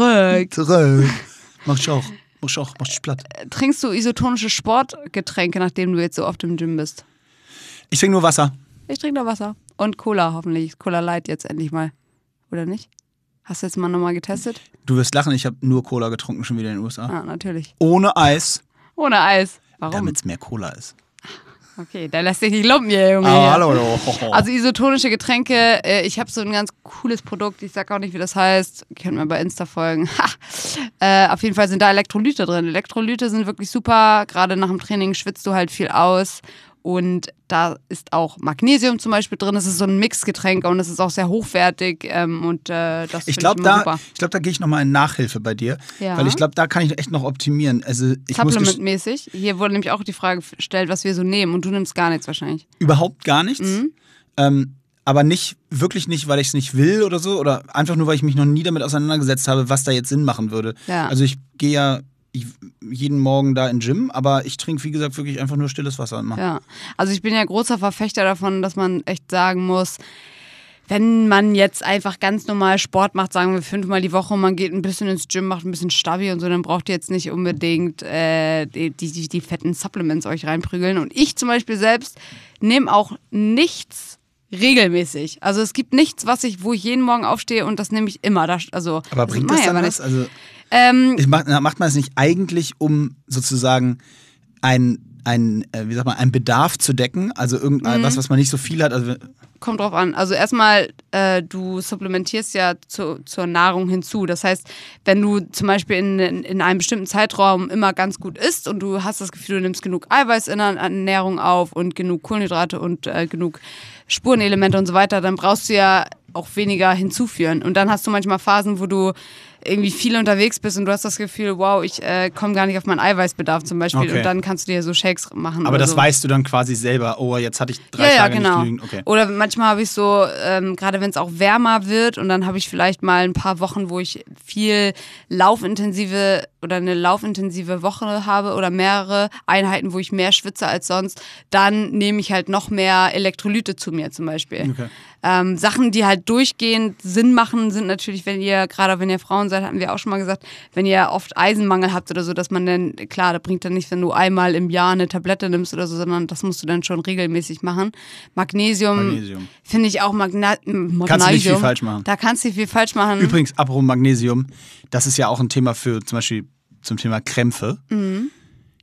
Mach ich auch. Mach dich platt. Trinkst du isotonische Sportgetränke, nachdem du jetzt so oft im Gym bist? Ich trinke nur Wasser. Ich trinke nur Wasser. Und Cola hoffentlich. Cola Light jetzt endlich mal. Oder nicht? Hast du jetzt mal nochmal getestet? Du wirst lachen, ich habe nur Cola getrunken schon wieder in den USA. Ah, natürlich. Ohne Eis. Ohne Eis. Warum? Damit es mehr Cola ist. Okay, da lässt sich nicht lumpen hier, Junge. Hallo. Also isotonische Getränke, ich habe so ein ganz cooles Produkt, ich sag auch nicht, wie das heißt, könnt mir bei Insta folgen. Auf jeden Fall sind da Elektrolyte drin. Elektrolyte sind wirklich super, gerade nach dem Training schwitzt du halt viel aus. Und da ist auch Magnesium zum Beispiel drin. Das ist so ein Mixgetränk und es ist auch sehr hochwertig. Und das finde ich immer super. Ich glaube, da gehe ich nochmal in Nachhilfe bei dir. Ja. Weil ich glaube, da kann ich echt noch optimieren. Also Supplement-mäßig. Hier wurde nämlich auch die Frage gestellt, was wir so nehmen. Und du nimmst gar nichts wahrscheinlich. Überhaupt gar nichts. Aber wirklich nicht, weil ich es nicht will oder so. Oder einfach nur, weil ich mich noch nie damit auseinandergesetzt habe, was da jetzt Sinn machen würde. Ja. Also ich gehe ja jeden Morgen da in den Gym, aber ich trinke, wie gesagt, wirklich einfach nur stilles Wasser immer. Ja, also ich bin ja großer Verfechter davon, dass man echt sagen muss, wenn man jetzt einfach ganz normal Sport macht, sagen wir 5-mal die Woche und man geht ein bisschen ins Gym, macht ein bisschen Stabi und so, dann braucht ihr jetzt nicht unbedingt die fetten Supplements euch reinprügeln. Und ich zum Beispiel selbst nehme auch nichts regelmäßig. Also es gibt nichts, wo ich jeden Morgen aufstehe und das nehme ich immer. Aber bringt das dann was? Also macht man es nicht eigentlich, um sozusagen ein Bedarf zu decken? Also irgendwas, was man nicht so viel hat? Also kommt drauf an. Also erstmal, du supplementierst ja zur Nahrung hinzu. Das heißt, wenn du zum Beispiel in einem bestimmten Zeitraum immer ganz gut isst und du hast das Gefühl, du nimmst genug Eiweiß in der Ernährung auf und genug Kohlenhydrate und genug Spurenelemente und so weiter, dann brauchst du ja auch weniger hinzuführen. Und dann hast du manchmal Phasen, wo du irgendwie viel unterwegs bist und du hast das Gefühl, wow, ich komme gar nicht auf meinen Eiweißbedarf zum Beispiel und dann kannst du dir so Shakes machen. Aber das weißt du dann quasi selber, oh, jetzt hatte ich 3 Tage nicht genügend. Okay. Oder manchmal habe ich so, gerade wenn es auch wärmer wird und dann habe ich vielleicht mal ein paar Wochen, wo ich viel laufintensive Woche habe oder mehrere Einheiten, wo ich mehr schwitze als sonst, dann nehme ich halt noch mehr Elektrolyte zu mir zum Beispiel. Okay. Sachen, die halt durchgehend Sinn machen, sind natürlich, wenn ihr Frauen seid, hatten wir auch schon mal gesagt, wenn ihr oft Eisenmangel habt oder so, dass man dann, klar, das bringt dann nicht, wenn du einmal im Jahr eine Tablette nimmst oder so, sondern das musst du dann schon regelmäßig machen. Magnesium. Finde ich auch Kannst du nicht viel falsch machen. Da kannst du nicht viel falsch machen. Übrigens, apropos Magnesium, das ist ja auch ein Thema für zum Beispiel zum Thema Krämpfe. Mhm.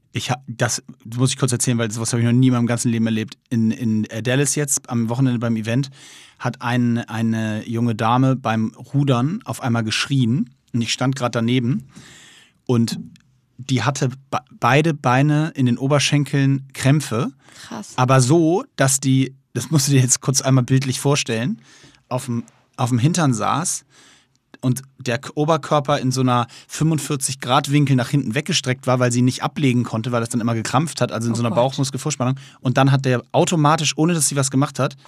Das muss ich kurz erzählen, weil das habe ich noch nie in meinem ganzen Leben erlebt. In Dallas jetzt, am Wochenende beim Event, hat eine junge Dame beim Rudern auf einmal geschrien und ich stand gerade daneben und die hatte beide Beine in den Oberschenkeln Krämpfe. Krass. Aber so, dass das musst du dir jetzt kurz einmal bildlich vorstellen, auf dem Hintern saß und der Oberkörper in so einer 45-Grad-Winkel nach hinten weggestreckt war, weil sie nicht ablegen konnte, weil das dann immer gekrampft hat, also in so einer Bauchmuskelvorspannung. Und dann hat der automatisch, ohne dass sie was gemacht hat,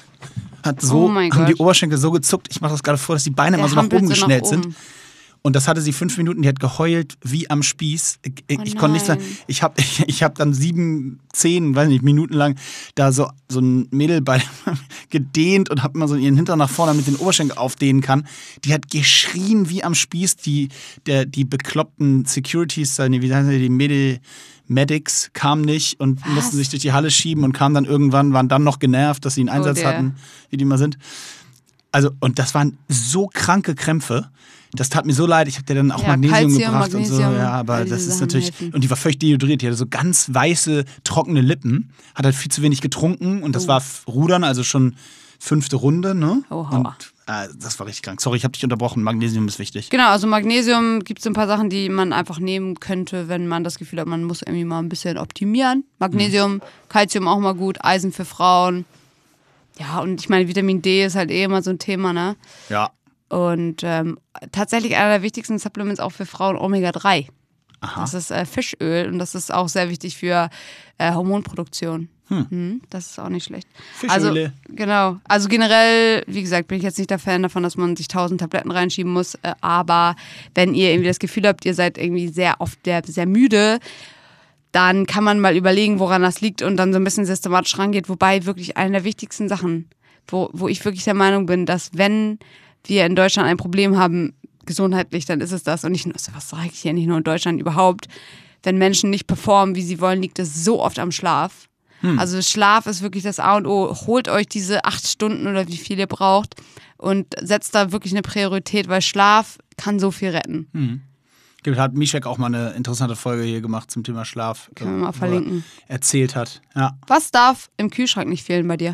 haben die Oberschenkel so gezuckt. Ich mache das gerade vor, dass die Beine immer so nach oben geschnellt sind. Und das hatte sie 5 Minuten, die hat geheult wie am Spieß. Ich konnte nicht sagen, ich hab dann 7, 10, weiß nicht, Minuten lang da so ein Mädel gedehnt und hab immer so ihren Hintern nach vorne, damit den Oberschenkel aufdehnen kann. Die hat geschrien wie am Spieß. Die bekloppten Securities, wie heißen die Medics kamen nicht und mussten sich durch die Halle schieben und kamen dann irgendwann, waren dann noch genervt, dass sie einen Einsatz hatten, wie die immer sind. Also, und das waren so kranke Krämpfe. Das tat mir so leid. Ich habe dir dann auch Magnesium gebracht und so. Ja, aber das ist natürlich. Helfen. Und die war völlig dehydriert. Die hatte so ganz weiße, trockene Lippen. Hat halt viel zu wenig getrunken. Und das war Rudern, also schon 5. Runde. Ne? Und das war richtig krank. Sorry, ich habe dich unterbrochen. Magnesium ist wichtig. Genau, also Magnesium gibt es ein paar Sachen, die man einfach nehmen könnte, wenn man das Gefühl hat, man muss irgendwie mal ein bisschen optimieren. Magnesium, Calcium auch mal gut, Eisen für Frauen. Ja, und ich meine, Vitamin D ist halt immer so ein Thema, ne? Ja. Und tatsächlich einer der wichtigsten Supplements auch für Frauen Omega-3. Aha. Das ist Fischöl und das ist auch sehr wichtig für Hormonproduktion. Das ist auch nicht schlecht. Fischöle. Also, genau. Also generell, wie gesagt, bin ich jetzt nicht der Fan davon, dass man sich 1000 Tabletten reinschieben muss. Aber wenn ihr irgendwie das Gefühl habt, ihr seid irgendwie sehr oft sehr müde, dann kann man mal überlegen, woran das liegt und dann so ein bisschen systematisch rangeht. Wobei wirklich eine der wichtigsten Sachen, wo ich wirklich der Meinung bin, dass wenn wir in Deutschland ein Problem haben, gesundheitlich, dann ist es das. Und nicht nur, was sage ich hier, nicht nur in Deutschland überhaupt. Wenn Menschen nicht performen, wie sie wollen, liegt es so oft am Schlaf. Also Schlaf ist wirklich das A und O. Holt euch diese 8 Stunden oder wie viel ihr braucht und setzt da wirklich eine Priorität, weil Schlaf kann so viel retten. Hat Mischek auch mal eine interessante Folge hier gemacht zum Thema Schlaf. Können wir mal verlinken. Erzählt hat. Ja. Was darf im Kühlschrank nicht fehlen bei dir?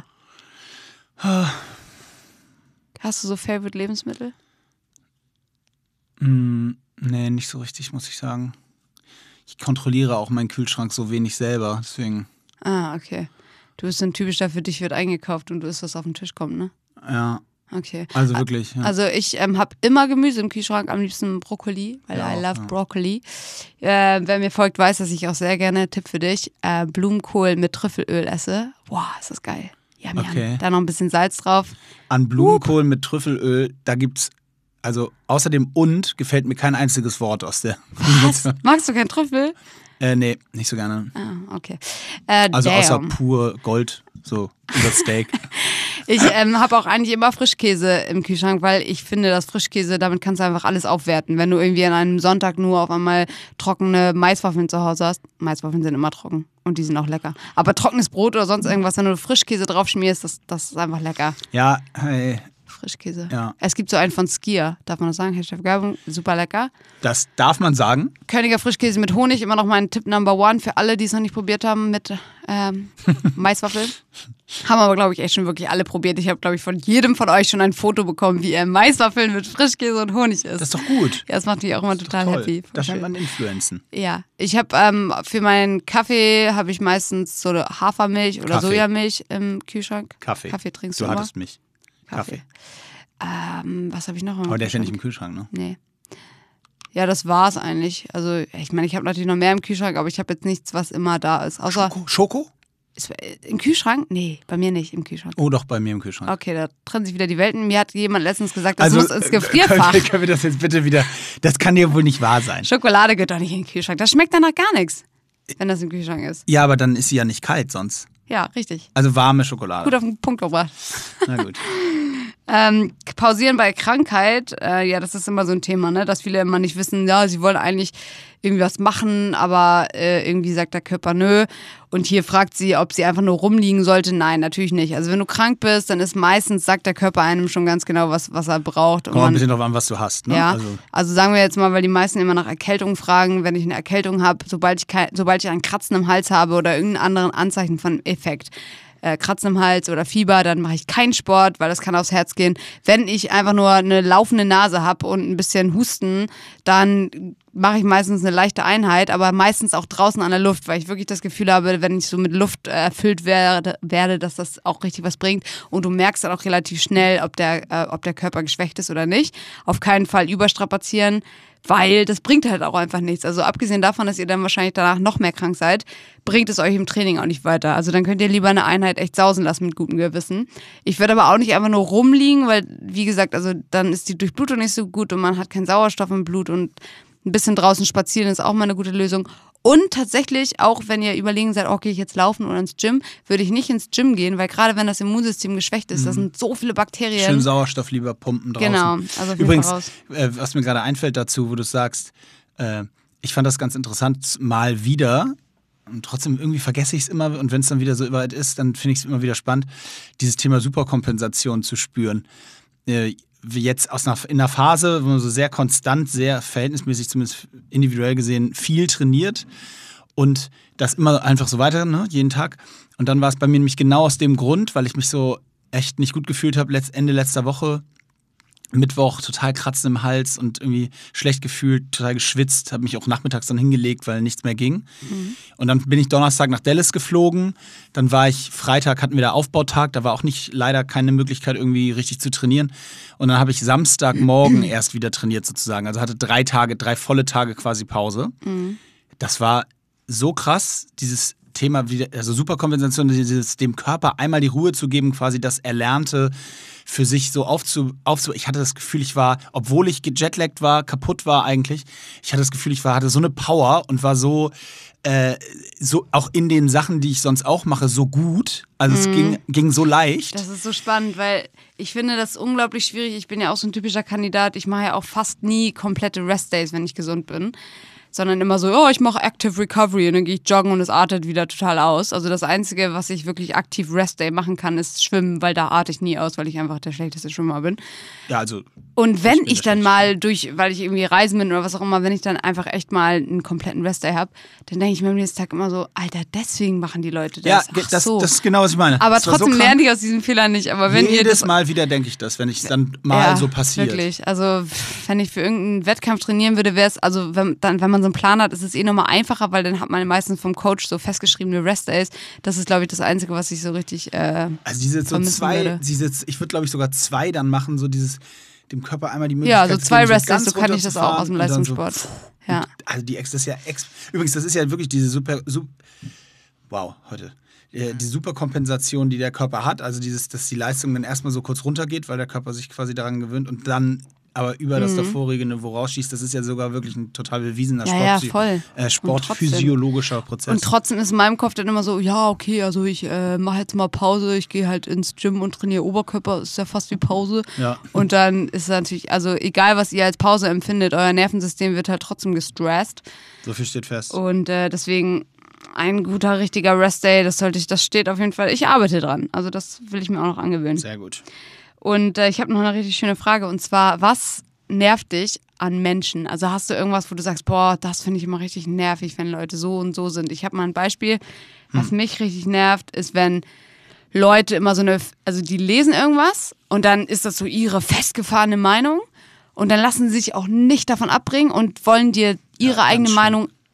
Hast du so Favorite Lebensmittel? Nee, nicht so richtig, muss ich sagen. Ich kontrolliere auch meinen Kühlschrank so wenig selber, deswegen. Ah, okay. Du bist dann typisch, für dich wird eingekauft und du isst, was auf den Tisch kommt, ne? Ja. Okay. Also wirklich, ja. Also ich habe immer Gemüse im Kühlschrank, am liebsten Brokkoli, weil I love Brokkoli. Wer mir folgt, weiß, dass ich auch sehr gerne, Tipp für dich, Blumenkohl mit Trüffelöl esse. Boah, ist das geil. Yum, okay. Da noch ein bisschen Salz drauf. An Blumenkohl mit Trüffelöl, da gibt's, also außerdem gefällt mir kein einziges Wort aus der Was? Magst du keinen Trüffel? Nee, nicht so gerne. Ah, okay. Also außer pur Gold, so über Steak. Ich habe auch eigentlich immer Frischkäse im Kühlschrank, weil ich finde, dass Frischkäse, damit kannst du einfach alles aufwerten. Wenn du irgendwie an einem Sonntag nur auf einmal trockene Maiswaffeln zu Hause hast, Maiswaffeln sind immer trocken und die sind auch lecker. Aber trockenes Brot oder sonst irgendwas, wenn du Frischkäse drauf schmierst, das ist einfach lecker. Ja, hey. Frischkäse. Ja. Es gibt so einen von Skier, darf man das sagen? Hashtag Werbung, super lecker. Das darf man sagen. Königer Frischkäse mit Honig, immer noch mein Tipp Number 1 für alle, die es noch nicht probiert haben mit Maiswaffeln. Haben aber, glaube ich, echt schon wirklich alle probiert. Ich habe, glaube ich, von jedem von euch schon ein Foto bekommen, wie er Maiswaffeln mit Frischkäse und Honig isst. Das ist doch gut. Ja, das macht mich auch immer total happy. Das nennt man Influenzen. Ja, ich habe für meinen Kaffee habe ich meistens so eine Hafermilch oder Sojamilch im Kühlschrank. Kaffee Trinkst du Du immer? hattest mich. Kaffee. Was habe ich noch? Aber der ist ja nicht im Kühlschrank, ne? Nee. Ja, das war's eigentlich. Also ich meine, ich habe natürlich noch mehr im Kühlschrank, aber ich habe jetzt nichts, was immer da ist. Außer Schoko? Im Kühlschrank? Nee, bei mir nicht im Kühlschrank. Oh, doch, bei mir im Kühlschrank. Okay, da trennen sich wieder die Welten. Mir hat jemand letztens gesagt, das muss ins Gefrierfach. Können wir das jetzt bitte wieder... Das kann dir wohl nicht wahr sein. Schokolade geht doch nicht in den Kühlschrank. Das schmeckt danach gar nichts, wenn das im Kühlschrank ist. Ja, aber dann ist sie ja nicht kalt sonst. Ja, richtig. Also warme Schokolade. Gut auf den Punkt gebracht. Na gut. Pausieren bei Krankheit, ja, das ist immer so ein Thema, ne? Dass viele immer nicht wissen, ja, sie wollen eigentlich irgendwie was machen, aber irgendwie sagt der Körper nö. Und hier fragt sie, ob sie einfach nur rumliegen sollte. Nein, natürlich nicht. Also wenn du krank bist, dann ist meistens, sagt der Körper einem schon ganz genau, was er braucht. Kommt ein bisschen drauf an, was du hast, ne? Ja, also sagen wir jetzt mal, weil die meisten immer nach Erkältung fragen, wenn ich eine Erkältung habe, sobald ich ein Kratzen im Hals habe oder irgendeinen anderen Anzeichen von Effekt, Kratzen im Hals oder Fieber, dann mache ich keinen Sport, weil das kann aufs Herz gehen. Wenn ich einfach nur eine laufende Nase habe und ein bisschen Husten, dann mache ich meistens eine leichte Einheit, aber meistens auch draußen an der Luft, weil ich wirklich das Gefühl habe, wenn ich so mit Luft erfüllt werde, dass das auch richtig was bringt. Und du merkst dann auch relativ schnell, ob der Körper geschwächt ist oder nicht. Auf keinen Fall überstrapazieren, weil das bringt halt auch einfach nichts. Also abgesehen davon, dass ihr dann wahrscheinlich danach noch mehr krank seid, bringt es euch im Training auch nicht weiter. Also dann könnt ihr lieber eine Einheit echt sausen lassen mit gutem Gewissen. Ich würde aber auch nicht einfach nur rumliegen, weil, wie gesagt, also dann ist die Durchblutung nicht so gut und man hat keinen Sauerstoff im Blut und ein bisschen draußen spazieren ist auch mal eine gute Lösung. Und tatsächlich, auch wenn ihr überlegen seid, okay, ich jetzt laufen oder ins Gym, würde ich nicht ins Gym gehen, weil gerade wenn das Immunsystem geschwächt ist, da sind so viele Bakterien. Schön Sauerstoff lieber pumpen draußen. Genau, also auf Übrigens, jeden Fall raus. Was mir gerade einfällt dazu, wo du sagst, ich fand das ganz interessant, mal wieder, und trotzdem irgendwie vergesse ich es immer, und wenn es dann wieder so weit ist, dann finde ich es immer wieder spannend, dieses Thema Superkompensation zu spüren. Jetzt in einer Phase, wo man so sehr konstant, sehr verhältnismäßig, zumindest individuell gesehen, viel trainiert und das immer einfach so weiter, ne, jeden Tag. Und dann war es bei mir nämlich genau aus dem Grund, weil ich mich so echt nicht gut gefühlt habe, Ende letzter Woche, Mittwoch, total kratzen im Hals und irgendwie schlecht gefühlt, total geschwitzt, habe mich auch nachmittags dann hingelegt, weil nichts mehr ging. Mhm. Und dann bin ich Donnerstag nach Dallas geflogen, dann war ich, Freitag hatten wir da Aufbautag, da war auch leider keine Möglichkeit irgendwie richtig zu trainieren. Und dann habe ich Samstagmorgen erst wieder trainiert sozusagen, also hatte 3 volle Tage quasi Pause. Mhm. Das war so krass, dieses Thema, also Superkompensation, dem Körper einmal die Ruhe zu geben, quasi das Erlernte für sich so ich hatte das Gefühl, obwohl ich gejetlaggt war, kaputt war eigentlich, ich hatte das Gefühl, hatte so eine Power und war so auch in den Sachen, die ich sonst auch mache, so gut. Also es ging so leicht. Das ist so spannend, weil ich finde das unglaublich schwierig. Ich bin ja auch so ein typischer Kandidat. Ich mache ja auch fast nie komplette Restdays, wenn ich gesund bin. Sondern immer so, ich mache Active Recovery und dann gehe ich joggen und es artet wieder total aus. Also das Einzige, was ich wirklich aktiv Restday machen kann, ist schwimmen, weil da arte ich nie aus, weil ich einfach der schlechteste Schwimmer bin. Ja, also. Und wenn ich dann mal weil ich irgendwie reisen bin oder was auch immer, wenn ich dann einfach echt mal einen kompletten Restday habe, dann denke ich mir am nächsten Tag immer so, Alter, deswegen machen die Leute das. Ja, das ist genau, was ich meine. Aber trotzdem so lernen die aus diesen Fehlern nicht. Aber wenn jedes Mal wieder denke ich das, wenn es dann mal so passiert. Wirklich. Also wenn ich für irgendeinen Wettkampf trainieren würde, wäre es, also wenn man so einen Plan hat, ist es nochmal einfacher, weil dann hat man meistens vom Coach so festgeschriebene Rest-Days. Das ist, glaube ich, das Einzige, was ich so richtig also diese so zwei, ich würde, glaube ich, sogar 2 dann machen, so dieses dem Körper einmal die Möglichkeit. Ja, so 2 Rest-Days, so kann ich das auch aus dem Leistungssport. So, ja. Also das ist ja übrigens, das ist ja wirklich diese die Superkompensation, die der Körper hat, also dass die Leistung dann erstmal so kurz runtergeht, weil der Körper sich quasi daran gewöhnt und dann aber über das davorige Niveau rausschießt, das ist ja sogar wirklich ein total bewiesener sportphysiologischer Prozess. Und trotzdem ist in meinem Kopf dann immer so, ja, okay, also ich mache jetzt mal Pause, ich gehe halt ins Gym und trainiere Oberkörper, ist ja fast wie Pause. Ja. Und dann ist es natürlich, also egal, was ihr als Pause empfindet, euer Nervensystem wird halt trotzdem gestresst. So viel steht fest. Und deswegen ein guter, richtiger Restday, das steht auf jeden Fall, ich arbeite dran. Also das will ich mir auch noch angewöhnen. Sehr gut. Und ich habe noch eine richtig schöne Frage und zwar, was nervt dich an Menschen? Also hast du irgendwas, wo du sagst, boah, das finde ich immer richtig nervig, wenn Leute so und so sind. Ich habe mal ein Beispiel, was mich richtig nervt, ist, wenn Leute immer also die lesen irgendwas und dann ist das so ihre festgefahrene Meinung und dann lassen sie sich auch nicht davon abbringen und wollen dir ihre eigene Meinung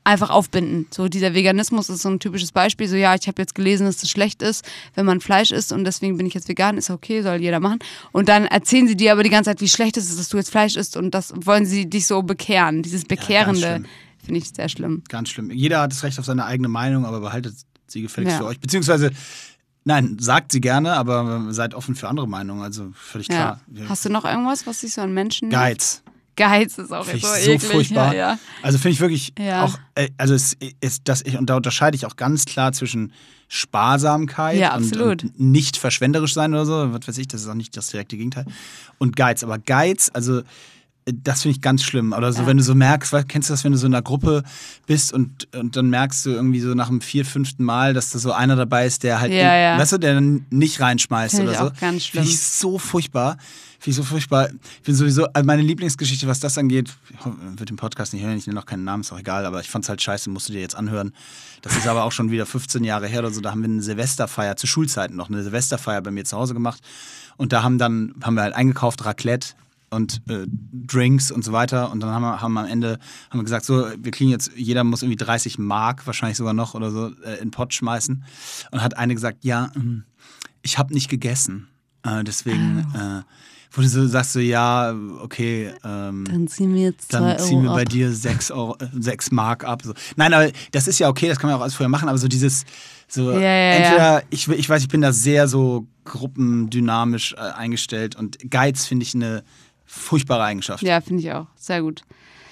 einfach aufbinden. So dieser Veganismus ist so ein typisches Beispiel. So, ja, ich habe jetzt gelesen, dass es schlecht ist, wenn man Fleisch isst und deswegen bin ich jetzt vegan. Ist okay, soll jeder machen. Und dann erzählen sie dir aber die ganze Zeit, wie schlecht es ist, dass du jetzt Fleisch isst und das wollen sie dich so bekehren. Dieses Bekehrende finde ich sehr schlimm. Ganz schlimm. Jeder hat das Recht auf seine eigene Meinung, aber behaltet sie gefälligst für euch. Beziehungsweise, nein, sagt sie gerne, aber seid offen für andere Meinungen. Also völlig klar. Hast du noch irgendwas, was sich so an Menschen... Geiz ist auch find so eklig. So furchtbar. Ja. Also finde ich wirklich auch, also und da unterscheide ich auch ganz klar zwischen Sparsamkeit und nicht verschwenderisch sein oder so, was weiß ich, das ist auch nicht das direkte Gegenteil. Und Geiz, aber Geiz, also das finde ich ganz schlimm. Oder so, wenn du so merkst, kennst du das, wenn du so in einer Gruppe bist und dann merkst du irgendwie so nach dem 4., 5. Mal, dass da so einer dabei ist, der halt, weißt du, der dann nicht reinschmeißt find oder so. Auch ganz schlimm. Finde ich so furchtbar. Ich bin sowieso, meine Lieblingsgeschichte, was das angeht, ich würde den Podcast nicht hören, ich nenne noch keinen Namen, ist auch egal, aber ich fand es halt scheiße, musst du dir jetzt anhören. Das ist aber auch schon wieder 15 Jahre her oder so, da haben wir eine Silvesterfeier, zu Schulzeiten noch, eine Silvesterfeier bei mir zu Hause gemacht und da haben wir halt eingekauft Raclette und Drinks und so weiter und dann haben wir am Ende gesagt, so, wir kriegen jetzt, jeder muss irgendwie 30 Mark, wahrscheinlich sogar noch oder so, in den Pott schmeißen und hat eine gesagt, ja, ich habe nicht gegessen, deswegen... wo du so sagst, so, ja, okay, dann ziehen wir jetzt 2 Euro dann ziehen wir bei dir 6 Mark ab. So. Nein, aber das ist ja okay, das kann man auch alles vorher machen, aber so dieses, so entweder, ich weiß, ich bin da sehr so gruppendynamisch eingestellt und Geiz finde ich eine furchtbare Eigenschaft. Ja, finde ich auch, sehr gut.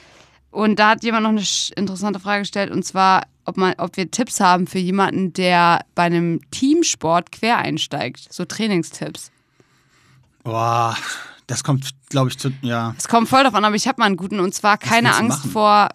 Und da hat jemand noch eine interessante Frage gestellt und zwar, ob wir Tipps haben für jemanden, der bei einem Teamsport quer einsteigt, so Trainingstipps. Boah, das kommt, glaube ich, Es kommt voll davon, aber ich habe mal einen guten und zwar keine Angst vor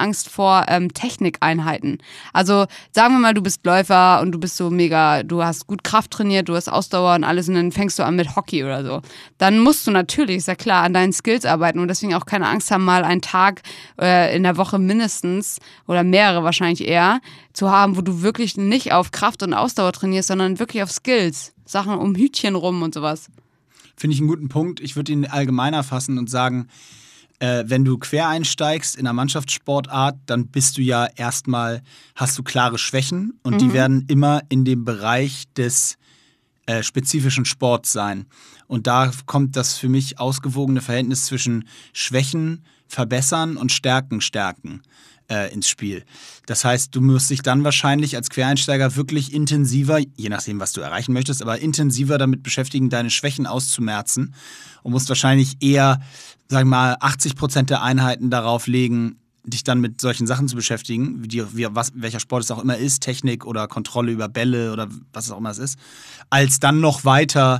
Technikeinheiten. Also sagen wir mal, du bist Läufer und du bist so mega, du hast gut Kraft trainiert, du hast Ausdauer und alles und dann fängst du an mit Hockey oder so. Dann musst du natürlich, ist ja klar, an deinen Skills arbeiten und deswegen auch keine Angst haben, mal einen Tag in der Woche mindestens oder mehrere wahrscheinlich eher zu haben, wo du wirklich nicht auf Kraft und Ausdauer trainierst, sondern wirklich auf Skills. Sachen um Hütchen rum und sowas. Finde ich einen guten Punkt. Ich würde ihn allgemeiner fassen und sagen, wenn du quer einsteigst in einer Mannschaftssportart, dann bist du ja erstmal, hast du klare Schwächen und die werden immer in dem Bereich des spezifischen Sports sein. Und da kommt das für mich ausgewogene Verhältnis zwischen Schwächen verbessern und Stärken ins Spiel. Das heißt, du musst dich dann wahrscheinlich als Quereinsteiger wirklich intensiver, je nachdem, was du erreichen möchtest, aber intensiver damit beschäftigen, deine Schwächen auszumerzen und musst wahrscheinlich eher, sagen wir mal, 80% der Einheiten darauf legen, dich dann mit solchen Sachen zu beschäftigen, welcher Sport es auch immer ist, Technik oder Kontrolle über Bälle oder was es auch immer es ist, als dann noch weiter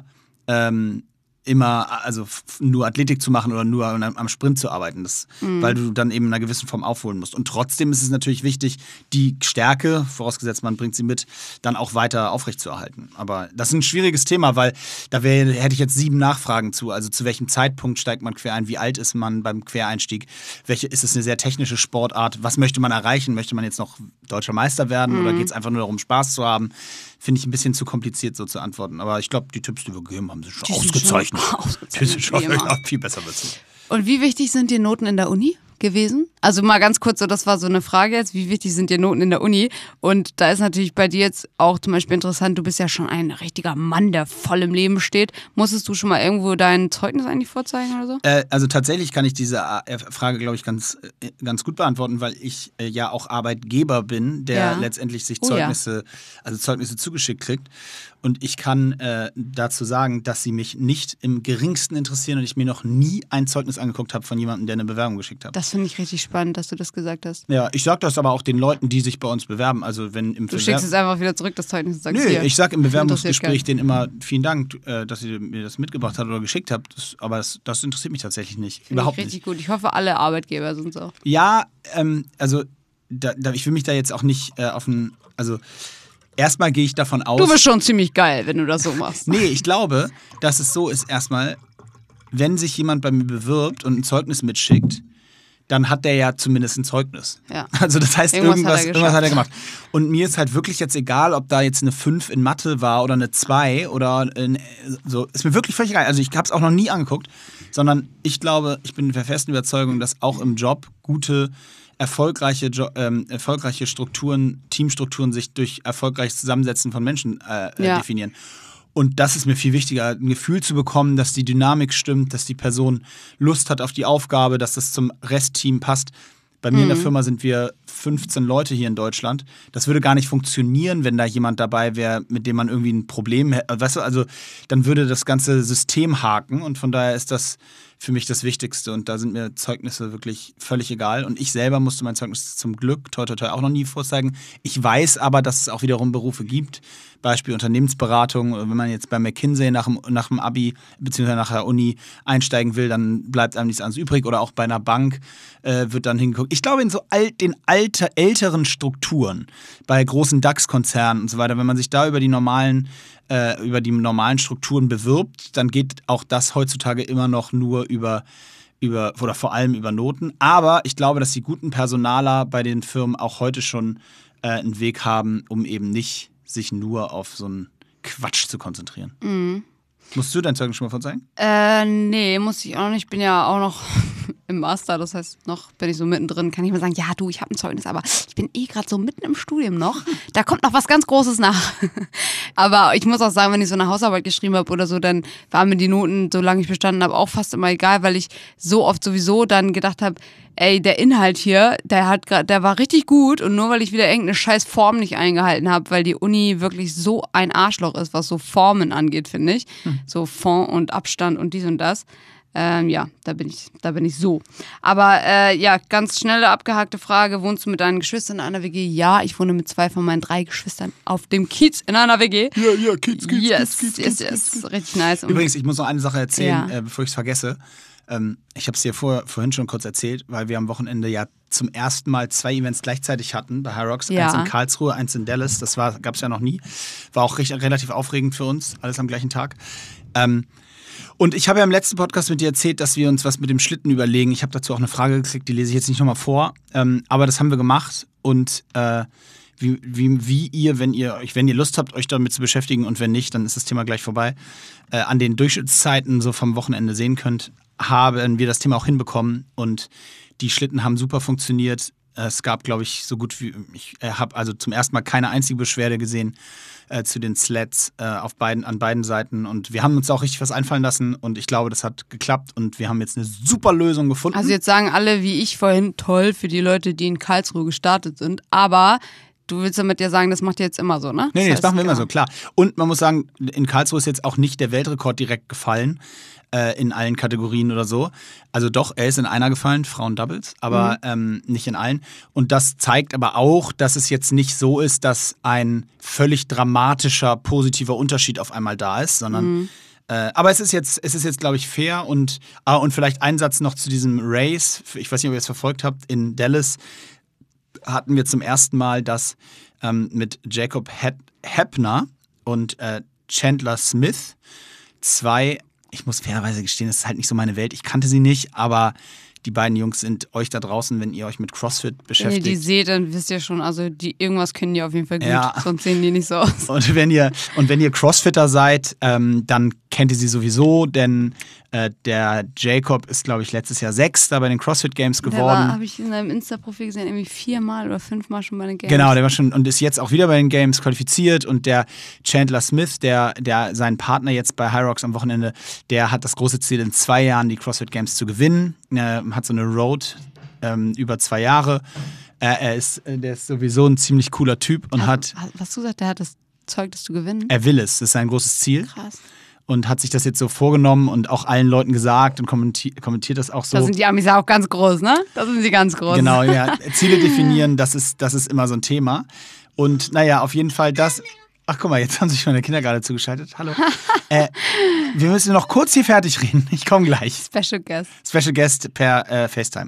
immer, also nur Athletik zu machen oder nur am Sprint zu arbeiten, weil du dann eben in einer gewissen Form aufholen musst. Und trotzdem ist es natürlich wichtig, die Stärke, vorausgesetzt man bringt sie mit, dann auch weiter aufrechtzuerhalten. Aber das ist ein schwieriges Thema, weil hätte ich jetzt 7 Nachfragen zu. Also zu welchem Zeitpunkt steigt man quer ein? Wie alt ist man beim Quereinstieg? Ist es eine sehr technische Sportart? Was möchte man erreichen? Möchte man jetzt noch deutscher Meister werden oder geht es einfach nur darum, Spaß zu haben? Finde ich ein bisschen zu kompliziert, so zu antworten. Aber ich glaube, die Tipps, die wir gegeben haben, sind schon ausgezeichnet. Die sind schon viel besser dazu. Und wie wichtig sind die Noten in der Uni gewesen? Also mal ganz kurz, so, das war so eine Frage jetzt, wie wichtig sind die Noten in der Uni? Und da ist natürlich bei dir jetzt auch zum Beispiel interessant, du bist ja schon ein richtiger Mann, der voll im Leben steht. Musstest du schon mal irgendwo dein Zeugnis eigentlich vorzeigen oder so? Also tatsächlich kann ich diese Frage, glaube ich, ganz gut beantworten, weil ich ja auch Arbeitgeber bin, der letztendlich sich Zeugnisse zugeschickt kriegt. Und ich kann dazu sagen, dass sie mich nicht im geringsten interessieren und ich mir noch nie ein Zeugnis angeguckt habe von jemandem, der eine Bewerbung geschickt hat. Das finde ich richtig spannend, dass du das gesagt hast. Ja, ich sage das aber auch den Leuten, die sich bei uns bewerben. Also wenn du schickst es einfach wieder zurück, das Zeugnis, und sagst hier. Ich sage im Bewerbungsgespräch denen immer, vielen Dank, dass ihr mir das mitgebracht habt oder geschickt habt. Aber das interessiert mich tatsächlich nicht. Überhaupt nicht. Richtig gut. Ich hoffe, alle Arbeitgeber sind so. Ja, also ich will mich da jetzt auch nicht also erstmal gehe ich davon aus... Du bist schon ziemlich geil, wenn du das so machst. Nee, ich glaube, dass es so ist erstmal, wenn sich jemand bei mir bewirbt und ein Zeugnis mitschickt, dann hat der ja zumindest ein Zeugnis. Ja. Also das heißt, irgendwas hat er gemacht. Und mir ist halt wirklich jetzt egal, ob da jetzt eine 5 in Mathe war oder eine 2 oder so. Ist mir wirklich völlig egal. Also ich habe es auch noch nie angeguckt, sondern ich glaube, ich bin der festen Überzeugung, dass auch im Job gute erfolgreiche Strukturen, Teamstrukturen sich durch erfolgreiches Zusammensetzen von Menschen definieren. Und das ist mir viel wichtiger, ein Gefühl zu bekommen, dass die Dynamik stimmt, dass die Person Lust hat auf die Aufgabe, dass das zum Restteam passt. Bei mir in der Firma sind wir 15 Leute hier in Deutschland. Das würde gar nicht funktionieren, wenn da jemand dabei wäre, mit dem man irgendwie ein Problem hätte. Weißt du, also dann würde das ganze System haken und von daher ist das für mich das Wichtigste und da sind mir Zeugnisse wirklich völlig egal und ich selber musste mein Zeugnis zum Glück toi toi toi auch noch nie vorzeigen. Ich weiß aber, dass es auch wiederum Berufe gibt, Beispiel Unternehmensberatung, wenn man jetzt bei McKinsey nach dem Abi bzw. nach der Uni einsteigen will, dann bleibt einem nichts anderes übrig oder auch bei einer Bank wird dann hingeguckt. Ich glaube in so älteren Strukturen, bei großen DAX-Konzernen und so weiter, wenn man sich da über die normalen Strukturen bewirbt, dann geht auch das heutzutage immer noch nur über oder vor allem über Noten. Aber ich glaube, dass die guten Personaler bei den Firmen auch heute schon einen Weg haben, um eben nicht sich nur auf so einen Quatsch zu konzentrieren. Mhm. Musst du dein Zeugnis schon mal vorzeigen? Nee, muss ich auch noch nicht. Ich bin ja auch noch im Master, das heißt, noch bin ich so mittendrin, kann ich mal sagen, ja du, ich habe ein Zeugnis, aber ich bin gerade so mitten im Studium noch. Da kommt noch was ganz Großes nach. Aber ich muss auch sagen, wenn ich so eine Hausarbeit geschrieben habe oder so, dann waren mir die Noten, solange ich bestanden habe, auch fast immer egal, weil ich so oft sowieso dann gedacht habe, ey, der Inhalt hier, der war richtig gut und nur weil ich wieder irgendeine scheiß Form nicht eingehalten habe, weil die Uni wirklich so ein Arschloch ist, was so Formen angeht, finde ich. So Fond und Abstand und dies und das. Ja, da bin ich so. Aber ja, ganz schnelle abgehakte Frage, wohnst du mit deinen Geschwistern in einer WG? Ja, ich wohne mit 2 von meinen 3 Geschwistern auf dem Kiez in einer WG. Ja, Kiez. Yes, richtig nice. Übrigens, ich muss noch eine Sache erzählen, bevor ich es vergesse. Ich habe es dir vorhin schon kurz erzählt, weil wir am Wochenende ja zum ersten Mal 2 Events gleichzeitig hatten bei Hyrox. Ja. Eins in Karlsruhe, eins in Dallas. Das gab es ja noch nie. War auch relativ aufregend für uns, alles am gleichen Tag. Und ich habe ja im letzten Podcast mit dir erzählt, dass wir uns was mit dem Schlitten überlegen. Ich habe dazu auch eine Frage gekriegt, die lese ich jetzt nicht nochmal vor. Aber das haben wir gemacht. Und wie ihr, wenn ihr Lust habt, euch damit zu beschäftigen und wenn nicht, dann ist das Thema gleich vorbei, an den Durchschnittszeiten so vom Wochenende sehen könnt, haben wir das Thema auch hinbekommen. Und die Schlitten haben super funktioniert. Es gab, glaube ich, so gut wie, ich habe also zum ersten Mal keine einzige Beschwerde gesehen zu den Sleds an beiden Seiten. Und wir haben uns auch richtig was einfallen lassen und ich glaube, das hat geklappt und wir haben jetzt eine super Lösung gefunden. Also jetzt sagen alle, wie ich vorhin, toll für die Leute, die in Karlsruhe gestartet sind, aber du willst damit ja sagen, das macht ihr jetzt immer so, ne? Nee, das machen wir immer so, klar. Und man muss sagen, in Karlsruhe ist jetzt auch nicht der Weltrekord direkt gefallen. In allen Kategorien oder so. Also doch, er ist in einer gefallen, Frauen-Doubles, aber nicht in allen. Und das zeigt aber auch, dass es jetzt nicht so ist, dass ein völlig dramatischer, positiver Unterschied auf einmal da ist, sondern aber es ist jetzt, glaube ich, fair und vielleicht ein Satz noch zu diesem Race. Ich weiß nicht, ob ihr es verfolgt habt. In Dallas hatten wir zum ersten Mal das mit Jacob Heppner und Chandler Smith 2. Ich muss fairerweise gestehen, das ist halt nicht so meine Welt. Ich kannte sie nicht, aber die beiden Jungs sind euch da draußen, wenn ihr euch mit CrossFit beschäftigt. Wenn ihr die seht, dann wisst ihr schon, also irgendwas können die auf jeden Fall gut, sonst sehen die nicht so aus. Und wenn ihr Crossfitter seid, dann kennt ihr sie sowieso, denn der Jacob ist, glaube ich, letztes Jahr 6. bei den CrossFit Games geworden. Habe ich in seinem Insta-Profil gesehen, irgendwie 4-mal oder 5-mal schon bei den Games. Genau, der war schon und ist jetzt auch wieder bei den Games qualifiziert. Und der Chandler Smith, der sein Partner jetzt bei Hyrox am Wochenende, der hat das große Ziel, in 2 Jahren die CrossFit Games zu gewinnen. Hat so eine Road über 2 Jahre. Der ist sowieso ein ziemlich cooler Typ und hat. Was du sagst, der hat das Zeug, das zu gewinnen? Er will es, das ist sein großes Ziel. Krass. Und hat sich das jetzt so vorgenommen und auch allen Leuten gesagt und kommentiert das auch so. Da sind die Amis auch ganz groß, ne? Da sind sie ganz groß. Genau, ja. Ziele definieren, das ist immer so ein Thema. Und naja, auf jeden Fall das. Ach, guck mal, jetzt haben sich schon der Kinder gerade zugeschaltet. Hallo. Wir müssen noch kurz hier fertig reden. Ich komme gleich. Special Guest per FaceTime.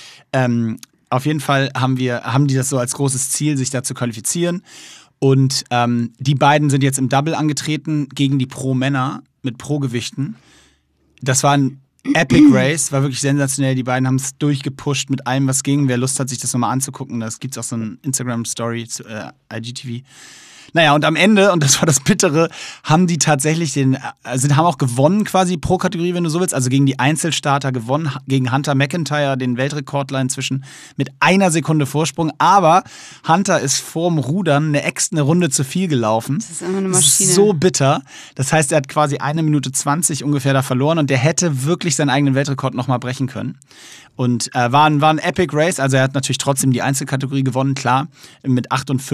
Auf jeden Fall haben die das so als großes Ziel, sich da zu qualifizieren. Und die beiden sind jetzt im Double angetreten gegen die Pro-Männer mit Pro-Gewichten. Das war ein Epic Race, war wirklich sensationell. Die beiden haben es durchgepusht mit allem, was ging. Wer Lust hat, sich das nochmal anzugucken, das gibt es auch so eine Instagram-Story zu IGTV. Naja, und am Ende, und das war das Bittere, haben die tatsächlich haben auch gewonnen quasi pro Kategorie, wenn du so willst. Also gegen die Einzelstarter gewonnen, gegen Hunter McIntyre, den Weltrekordler inzwischen mit 1 Sekunde Vorsprung. Aber Hunter ist vorm Rudern eine Runde zu viel gelaufen. Das ist immer eine Maschine. Das ist so bitter. Das heißt, er hat quasi 1 Minute 20 ungefähr da verloren und der hätte wirklich seinen eigenen Weltrekord nochmal brechen können. Und war ein Epic Race, also er hat natürlich trotzdem die Einzelkategorie gewonnen, klar, mit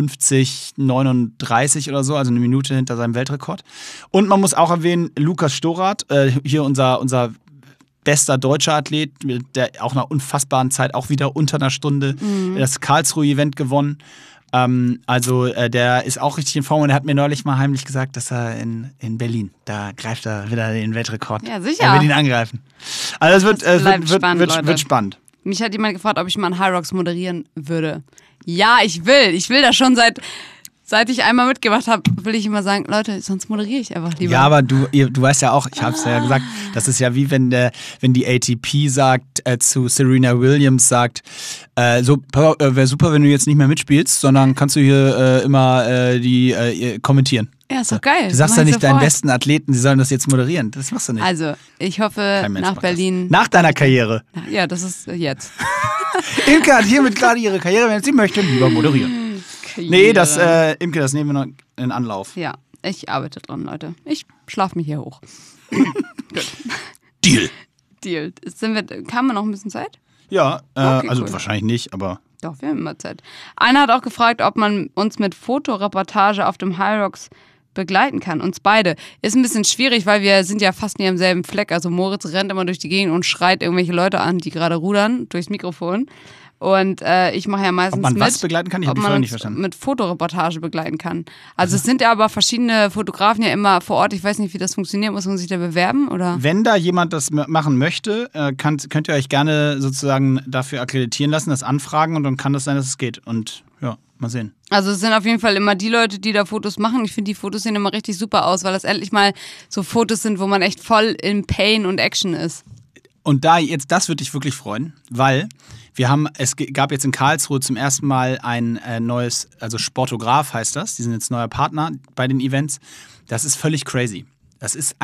58,39 oder so, also 1 Minute hinter seinem Weltrekord. Und man muss auch erwähnen, Lukas Storath, hier unser bester deutscher Athlet, der auch nach unfassbaren Zeit auch wieder unter einer Stunde das Karlsruhe-Event gewonnen. Der ist auch richtig in Form und er hat mir neulich mal heimlich gesagt, dass er in Berlin, da greift er wieder den Weltrekord. Ja, sicher. Er will ihn angreifen. Also es wird spannend. Mich hat jemand gefragt, ob ich mal einen High Rocks moderieren würde. Ja, ich will. Ich will das schon seit ich einmal mitgemacht habe, will ich immer sagen, Leute, sonst moderiere ich einfach lieber. Ja, aber du weißt ja auch, ich habe es ja gesagt, das ist ja wie wenn die ATP sagt, zu Serena Williams sagt, wäre super, wenn du jetzt nicht mehr mitspielst, sondern kannst du hier immer kommentieren. Ja, ist doch geil. Du sagst ja nicht deinen besten Athleten, sie sollen das jetzt moderieren. Das machst du nicht. Also, ich hoffe, nach Berlin. Nach deiner Karriere. Ja, das ist jetzt. Imke hat hiermit gerade ihre Karriere, wenn sie möchte, lieber moderieren. Nee, Imke, das nehmen wir noch in Anlauf. Ja, ich arbeite dran, Leute. Ich schlafe mich hier hoch. Gut. Deal. Haben wir noch ein bisschen Zeit? Ja, okay, also cool. Wahrscheinlich nicht, aber... Doch, wir haben immer Zeit. Einer hat auch gefragt, ob man uns mit Fotoreportage auf dem High Rocks begleiten kann. Uns beide. Ist ein bisschen schwierig, weil wir sind ja fast nie am selben Fleck. Also Moritz rennt immer durch die Gegend und schreit irgendwelche Leute an, die gerade rudern, durchs Mikrofon. Und ich mache ja meistens ob man was begleiten kann? Ich habe die Frage nicht verstanden. Mit Fotoreportage begleiten kann. Also es sind ja aber verschiedene Fotografen ja immer vor Ort. Ich weiß nicht, wie das funktioniert. Muss man sich da bewerben? Oder? Wenn da jemand das machen möchte, könnt ihr euch gerne sozusagen dafür akkreditieren lassen, das anfragen und dann kann das sein, dass es geht. Und ja, mal sehen. Also es sind auf jeden Fall immer die Leute, die da Fotos machen. Ich finde, die Fotos sehen immer richtig super aus, weil das endlich mal so Fotos sind, wo man echt voll in Pain und Action ist. Und das würde dich wirklich freuen, weil es gab jetzt in Karlsruhe zum ersten Mal ein neues, also Sportograf heißt das, die sind jetzt neuer Partner bei den Events. Das ist völlig crazy. Das ist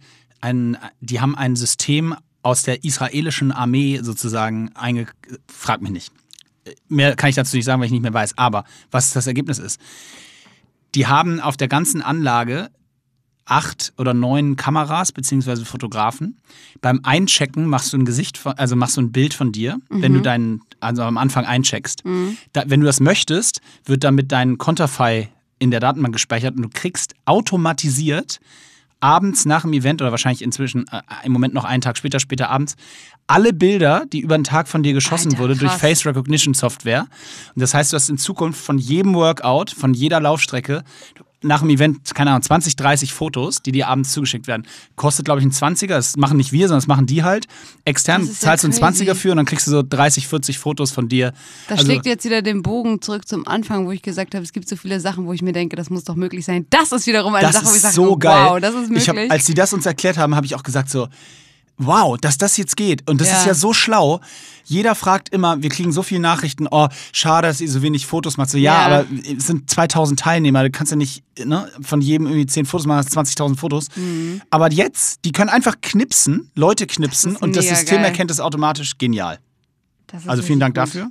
die haben ein System aus der israelischen Armee sozusagen frag mich nicht. Mehr kann ich dazu nicht sagen, weil ich nicht mehr weiß. Aber was das Ergebnis ist, die haben auf der ganzen Anlage 8 oder 9 Kameras bzw. Fotografen. Beim Einchecken machst du ein Bild von dir, wenn du am Anfang eincheckst. Wenn du das möchtest, wird damit dein Konterfei in der Datenbank gespeichert und du kriegst automatisiert abends nach dem Event oder wahrscheinlich inzwischen im Moment noch einen Tag später abends, alle Bilder, die über den Tag von dir geschossen wurde durch Face Recognition Software. Und das heißt, du hast in Zukunft von jedem Workout, von jeder Laufstrecke nach dem Event, keine Ahnung, 20, 30 Fotos, die dir abends zugeschickt werden. Kostet, glaube ich, ein 20er. Das machen nicht wir, sondern das machen die halt. Extern zahlst du einen 20er für und dann kriegst du so 30, 40 Fotos von dir. Da schlägt jetzt wieder den Bogen zurück zum Anfang, wo ich gesagt habe, es gibt so viele Sachen, wo ich mir denke, das muss doch möglich sein. Das ist wiederum eine Sache, wo ich sage, so geil. Wow, das ist möglich. Als die das uns erklärt haben, habe ich auch gesagt so, wow, dass das jetzt geht. Und das ist ja so schlau. Jeder fragt immer, wir kriegen so viele Nachrichten, oh, schade, dass ihr so wenig Fotos macht. So, ja, aber es sind 2000 Teilnehmer, du kannst ja nicht von jedem irgendwie 10 Fotos machen, hast 20.000 Fotos. Aber jetzt, die können einfach knipsen, Leute knipsen und das System erkennt es automatisch. Genial. Also vielen Dank dafür.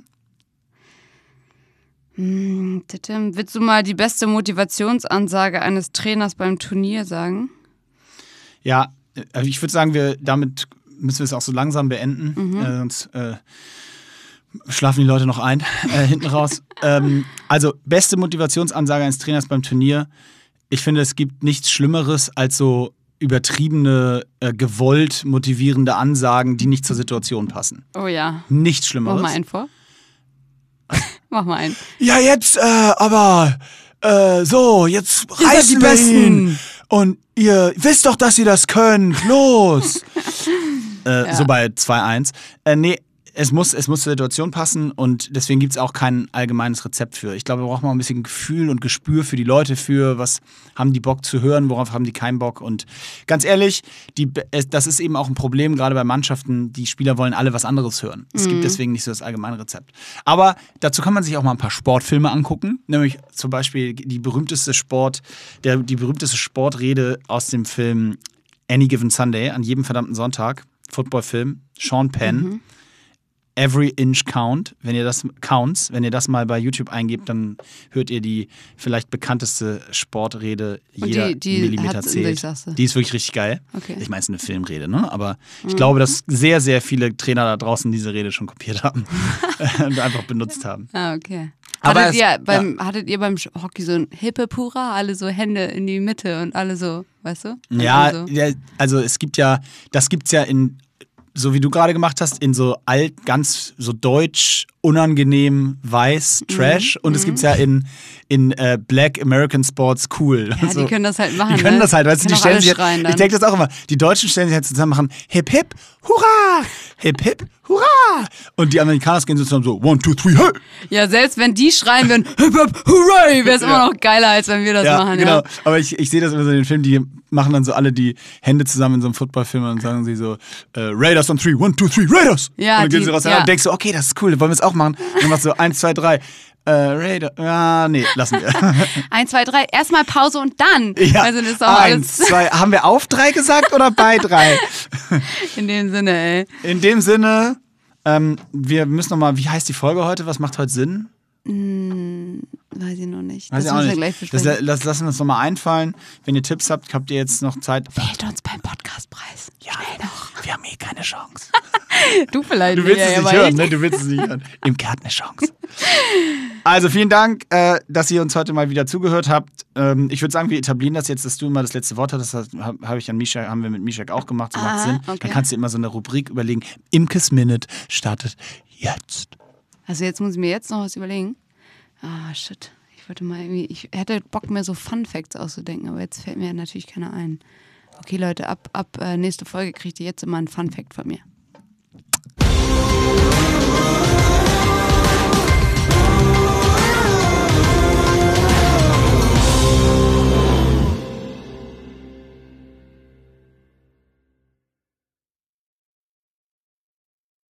Willst du mal die beste Motivationsansage eines Trainers beim Turnier sagen? Ja, ich würde sagen, damit müssen wir es auch so langsam beenden, sonst schlafen die Leute noch ein, hinten raus. Also, beste Motivationsansage eines Trainers beim Turnier. Ich finde, es gibt nichts Schlimmeres als so übertriebene, gewollt motivierende Ansagen, die nicht zur Situation passen. Oh ja. Nichts Schlimmeres. Mach mal einen vor. Mach mal einen. Ja, jetzt, aber jetzt reißen wir ihn. Und ihr wisst doch, dass ihr das könnt. Los! So bei 2-1. Nee, es muss zur Situation passen und deswegen gibt es auch kein allgemeines Rezept für. Ich glaube, wir brauchen mal ein bisschen Gefühl und Gespür für die Leute, für was haben die Bock zu hören, worauf haben die keinen Bock. Und ganz ehrlich, das ist eben auch ein Problem, gerade bei Mannschaften, die Spieler wollen alle was anderes hören. Es gibt deswegen nicht so das allgemeine Rezept. Aber dazu kann man sich auch mal ein paar Sportfilme angucken, nämlich zum Beispiel die berühmteste Sportrede aus dem Film Any Given Sunday, an jedem verdammten Sonntag, Footballfilm, Sean Penn, Every Inch Count, wenn ihr das mal bei YouTube eingebt, dann hört ihr die vielleicht bekannteste Sportrede, jeder die Millimeter zählt. Die ist wirklich richtig geil. Okay. Ich meine, es ist eine Filmrede, ne? Aber ich glaube, dass sehr, sehr viele Trainer da draußen diese Rede schon kopiert haben und einfach benutzt haben. Ah, okay. Hattet ihr beim Hockey so ein Hippe-Pura, alle so Hände in die Mitte und alle so, weißt du? Ja, also das gibt's ja in, so wie du gerade gemacht hast, in so alt, ganz so deutsch, unangenehm, weiß, Trash. Und es gibt's ja in Black American Sports cool. Ja, so. Die können das halt machen. Die können das halt, weißt du, die stellen sich, ich denke das auch immer, die Deutschen stellen sich halt zusammen, machen Hip Hip, Hurra! Hip Hip, Hurra! Und die Amerikaner gehen so zusammen so 1, 2, 3, hey! Ja, selbst wenn die schreien würden, Hip Hip, Hurray, wäre es immer noch geiler, als wenn wir das machen. Genau. Ja, Aber ich sehe das immer so in den Filmen, die machen dann so alle die Hände zusammen in so einem Footballfilm und sagen sie so, Raiders on 3, 1, 2, 3, Raiders! Ja, und dann gehen sie raus und denkst so, okay, das ist cool, wollen wir es auch machen? Und dann machst du so 1, 2, 3, Raider, nee, lassen wir. 1, 2, 3, erstmal Pause und dann. Ja, also das ist auch 1, 2, haben wir auf 3 gesagt oder bei 3? In dem Sinne, ey. In dem Sinne, wir müssen nochmal, wie heißt die Folge heute? Was macht heute Sinn? Weiß ich noch nicht. Das müssen wir gleich besprechen. Das lassen wir uns nochmal einfallen. Wenn ihr Tipps habt, habt ihr jetzt noch Zeit. Wählt uns beim Podcastpreis. Ja, wir haben keine Chance. Du vielleicht. Du willst es nicht hören, ne? Du willst es nicht hören. Imke hat eine Chance. Also vielen Dank, dass ihr uns heute mal wieder zugehört habt. Ich würde sagen, wir etablieren das jetzt, dass du immer das letzte Wort hattest. Das haben wir mit Mishak auch gemacht. So macht Sinn. Okay. Dann kannst du immer so eine Rubrik überlegen. Imkes Minute startet jetzt. Also jetzt muss ich mir jetzt noch was überlegen. Ah, shit. Ich hätte Bock, mir so Fun Facts auszudenken, aber jetzt fällt mir natürlich keiner ein. Okay, Leute, ab nächste Folge kriegt ihr jetzt immer einen Fun Fact von mir.